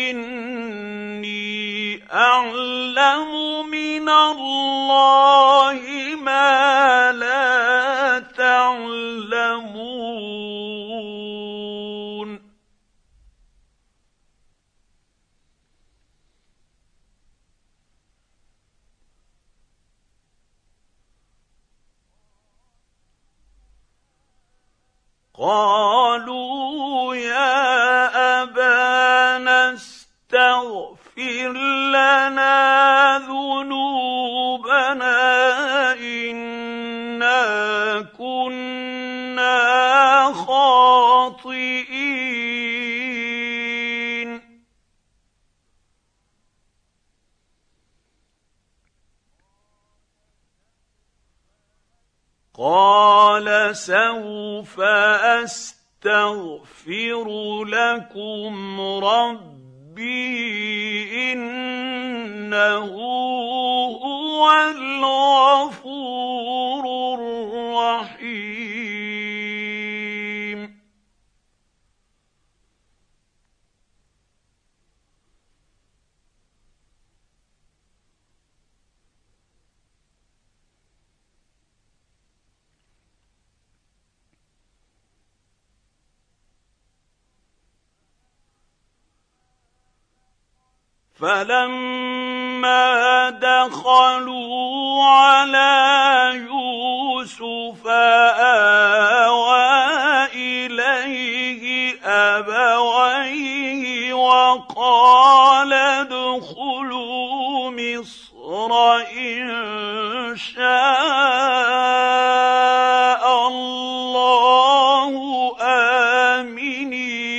إني أعلم من الله ما لا تعلمون. قالوا يا أبانا استغفر لنا ذنوبنا إنا كنا خاطئين. قال سوف أستغفر لكم ربي إنه هو الغفور الرحيم. فلما دخلوا على يوسف آوى إليه أبويه وقال ادخلوا مصر إن شاء الله آمنين.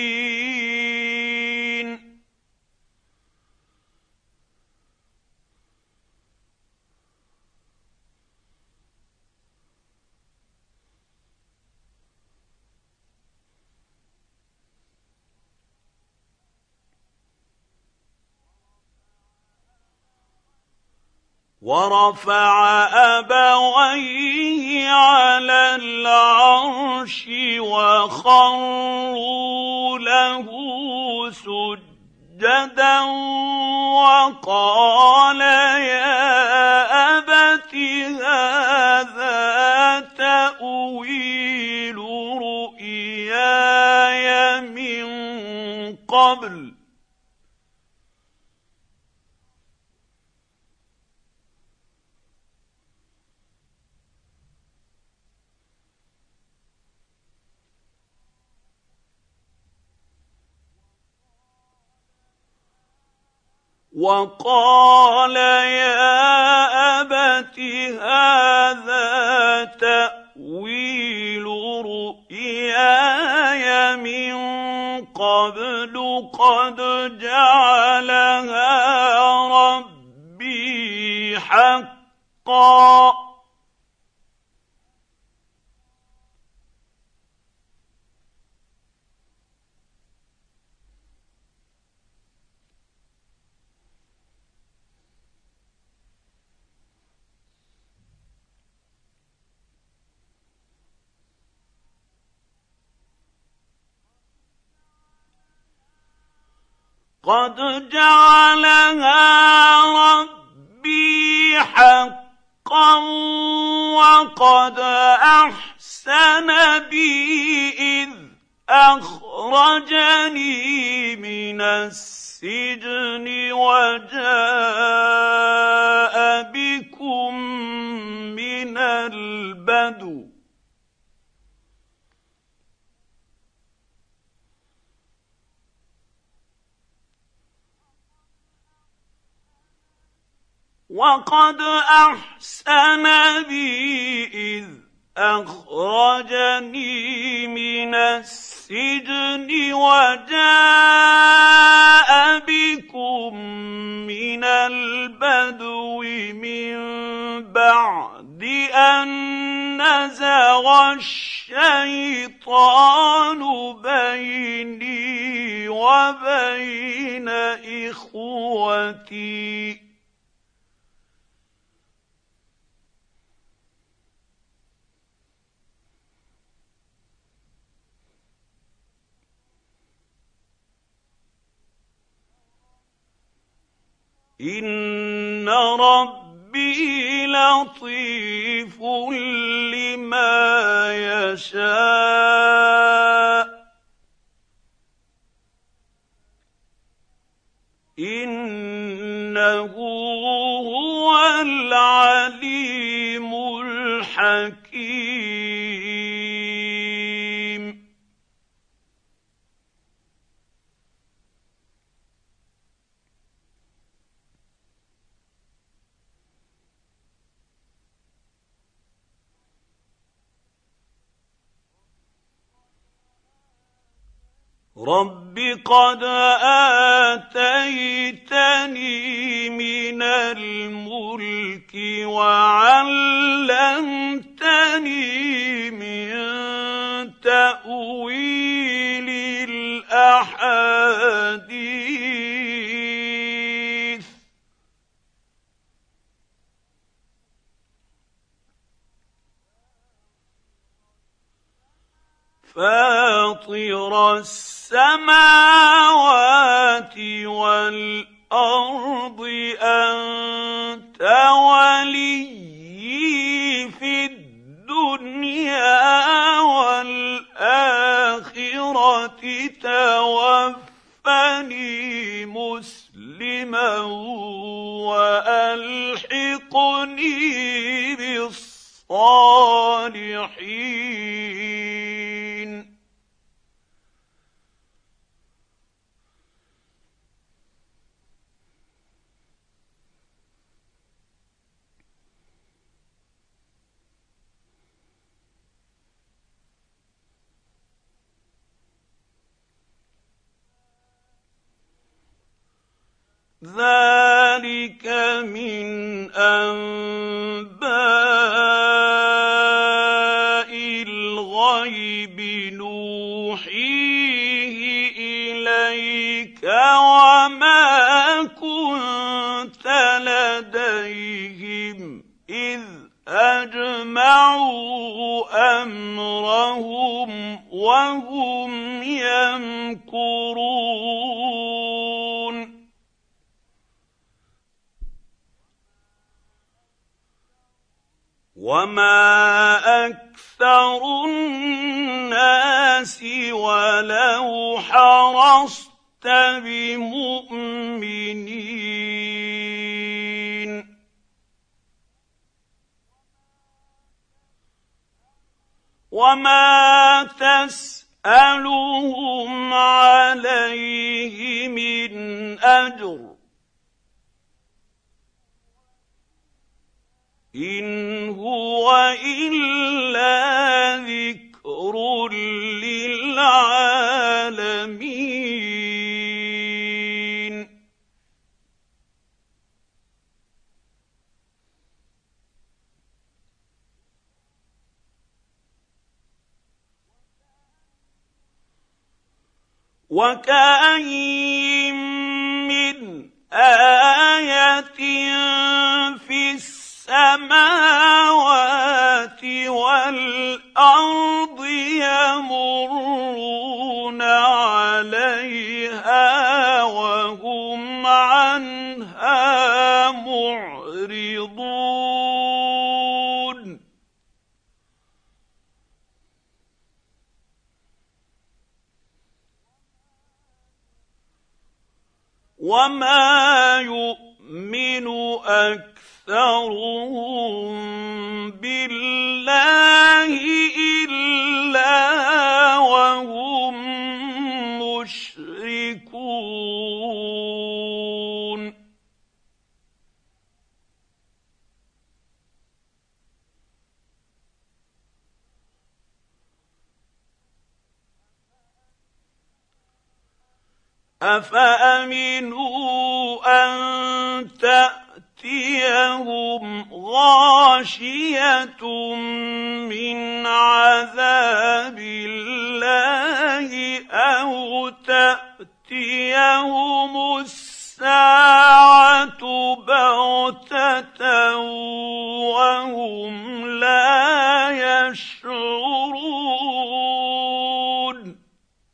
ورفع أبويه على العرش وخروا له سجدا وقال يا أبت هذا تأويل رؤياي من قبل وقال يا أبت هذا تأويل رؤياي من قبل قد جعلها ربي حقا قد جعلها ربي حقا وقد أحسن بي إذ أخرجني من السجن وجاء بكم من البدو وقد أحسن بي إذ أخرجني من السجن وجاء بكم من البدو من بعد أن نزغ الشيطان بيني وبين إخوتي إن ربي لطيف لما يشاء إنه هو العليم الحكيم رب قد آتيتني من الملك وعلمتني من تأويل الأحاديث فاطر السماوات والأرض أنت وليي في الدنيا والآخرة توفني مسلما وألحقني بالصالحين ذلك من أنباء الغيب نوحيه إليك وما كنت لديهم إذ أجمعوا أمرهم وهم يمكرون وما أكثر الناس ولو حرصت بمؤمنين وما تسألهم عليه من أجر إن هو إلا ذكر للعالمين وكأين من آية في السماوات والأرض يمرون عليها وهم عنها معرضون وما يؤمن أكثرهم بالله إلا وهم مشركون أفأمنوا أن تأتيهم غاشية من عذاب الله أو تأتيهم الساعة بغتة وهم لا يشعرون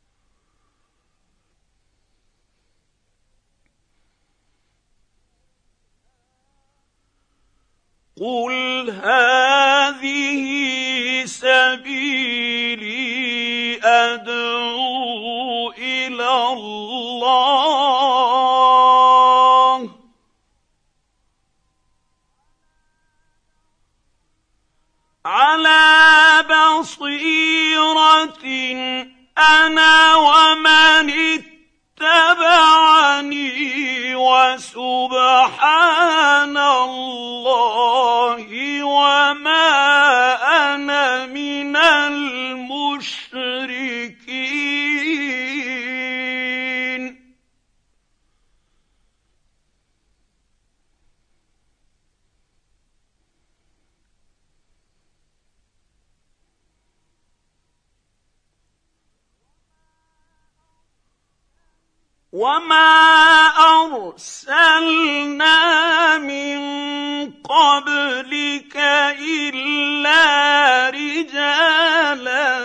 قل هذه سبيلي أدعو إلى الله على بصيرة أنا ومن اتبعني وسبحان الله وما أنا من المشركين وما أرسلنا من قبلك إلا رجالا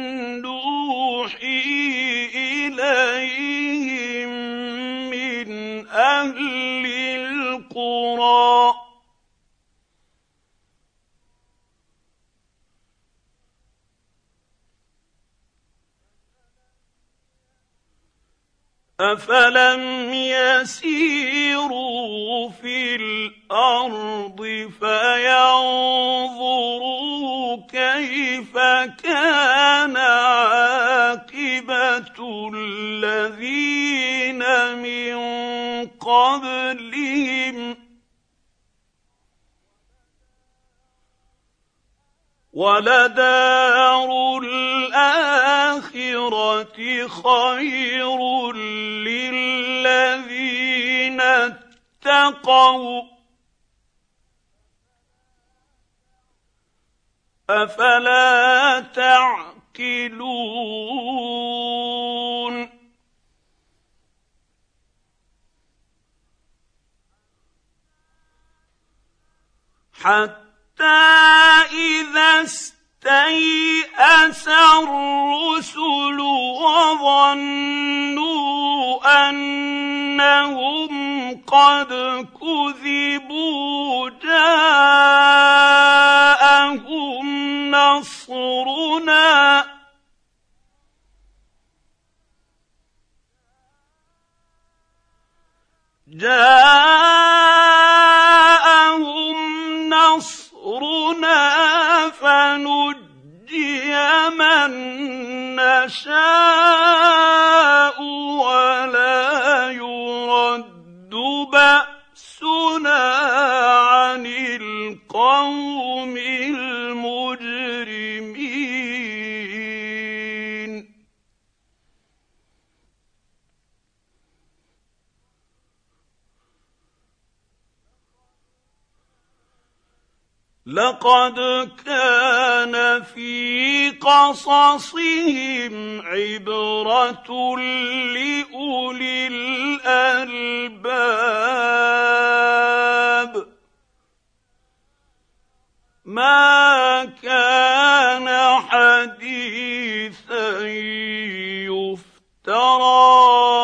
نوحي إليهم من أهل القرى أفلم يسيروا في الأرض فينظروا كيف كان عاقبة الذين من قبلهم ولدار الآخرة خير للذين اتقوا أفلا تعقلون حتى إذا استيأس الرسل وظنوا أنهم قد كذبوا جاءهم نصرنا فنجي من نشاء ولا يرد بأسنا عن القوم لقد كان في قصصهم عبرة لأولي الألباب ما كان حديثا يفترى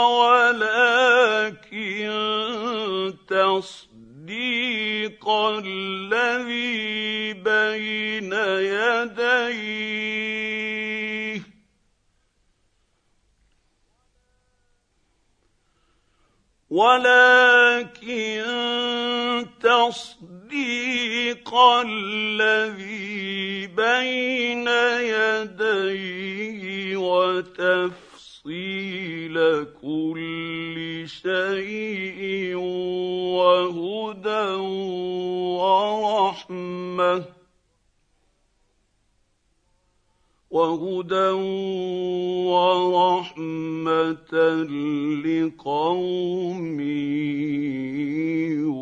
ولكن تصديق الذي بين يديه ولكن تصديق الذي بين يديه وتفصيل كل شيء وهدى ورحمة لقوم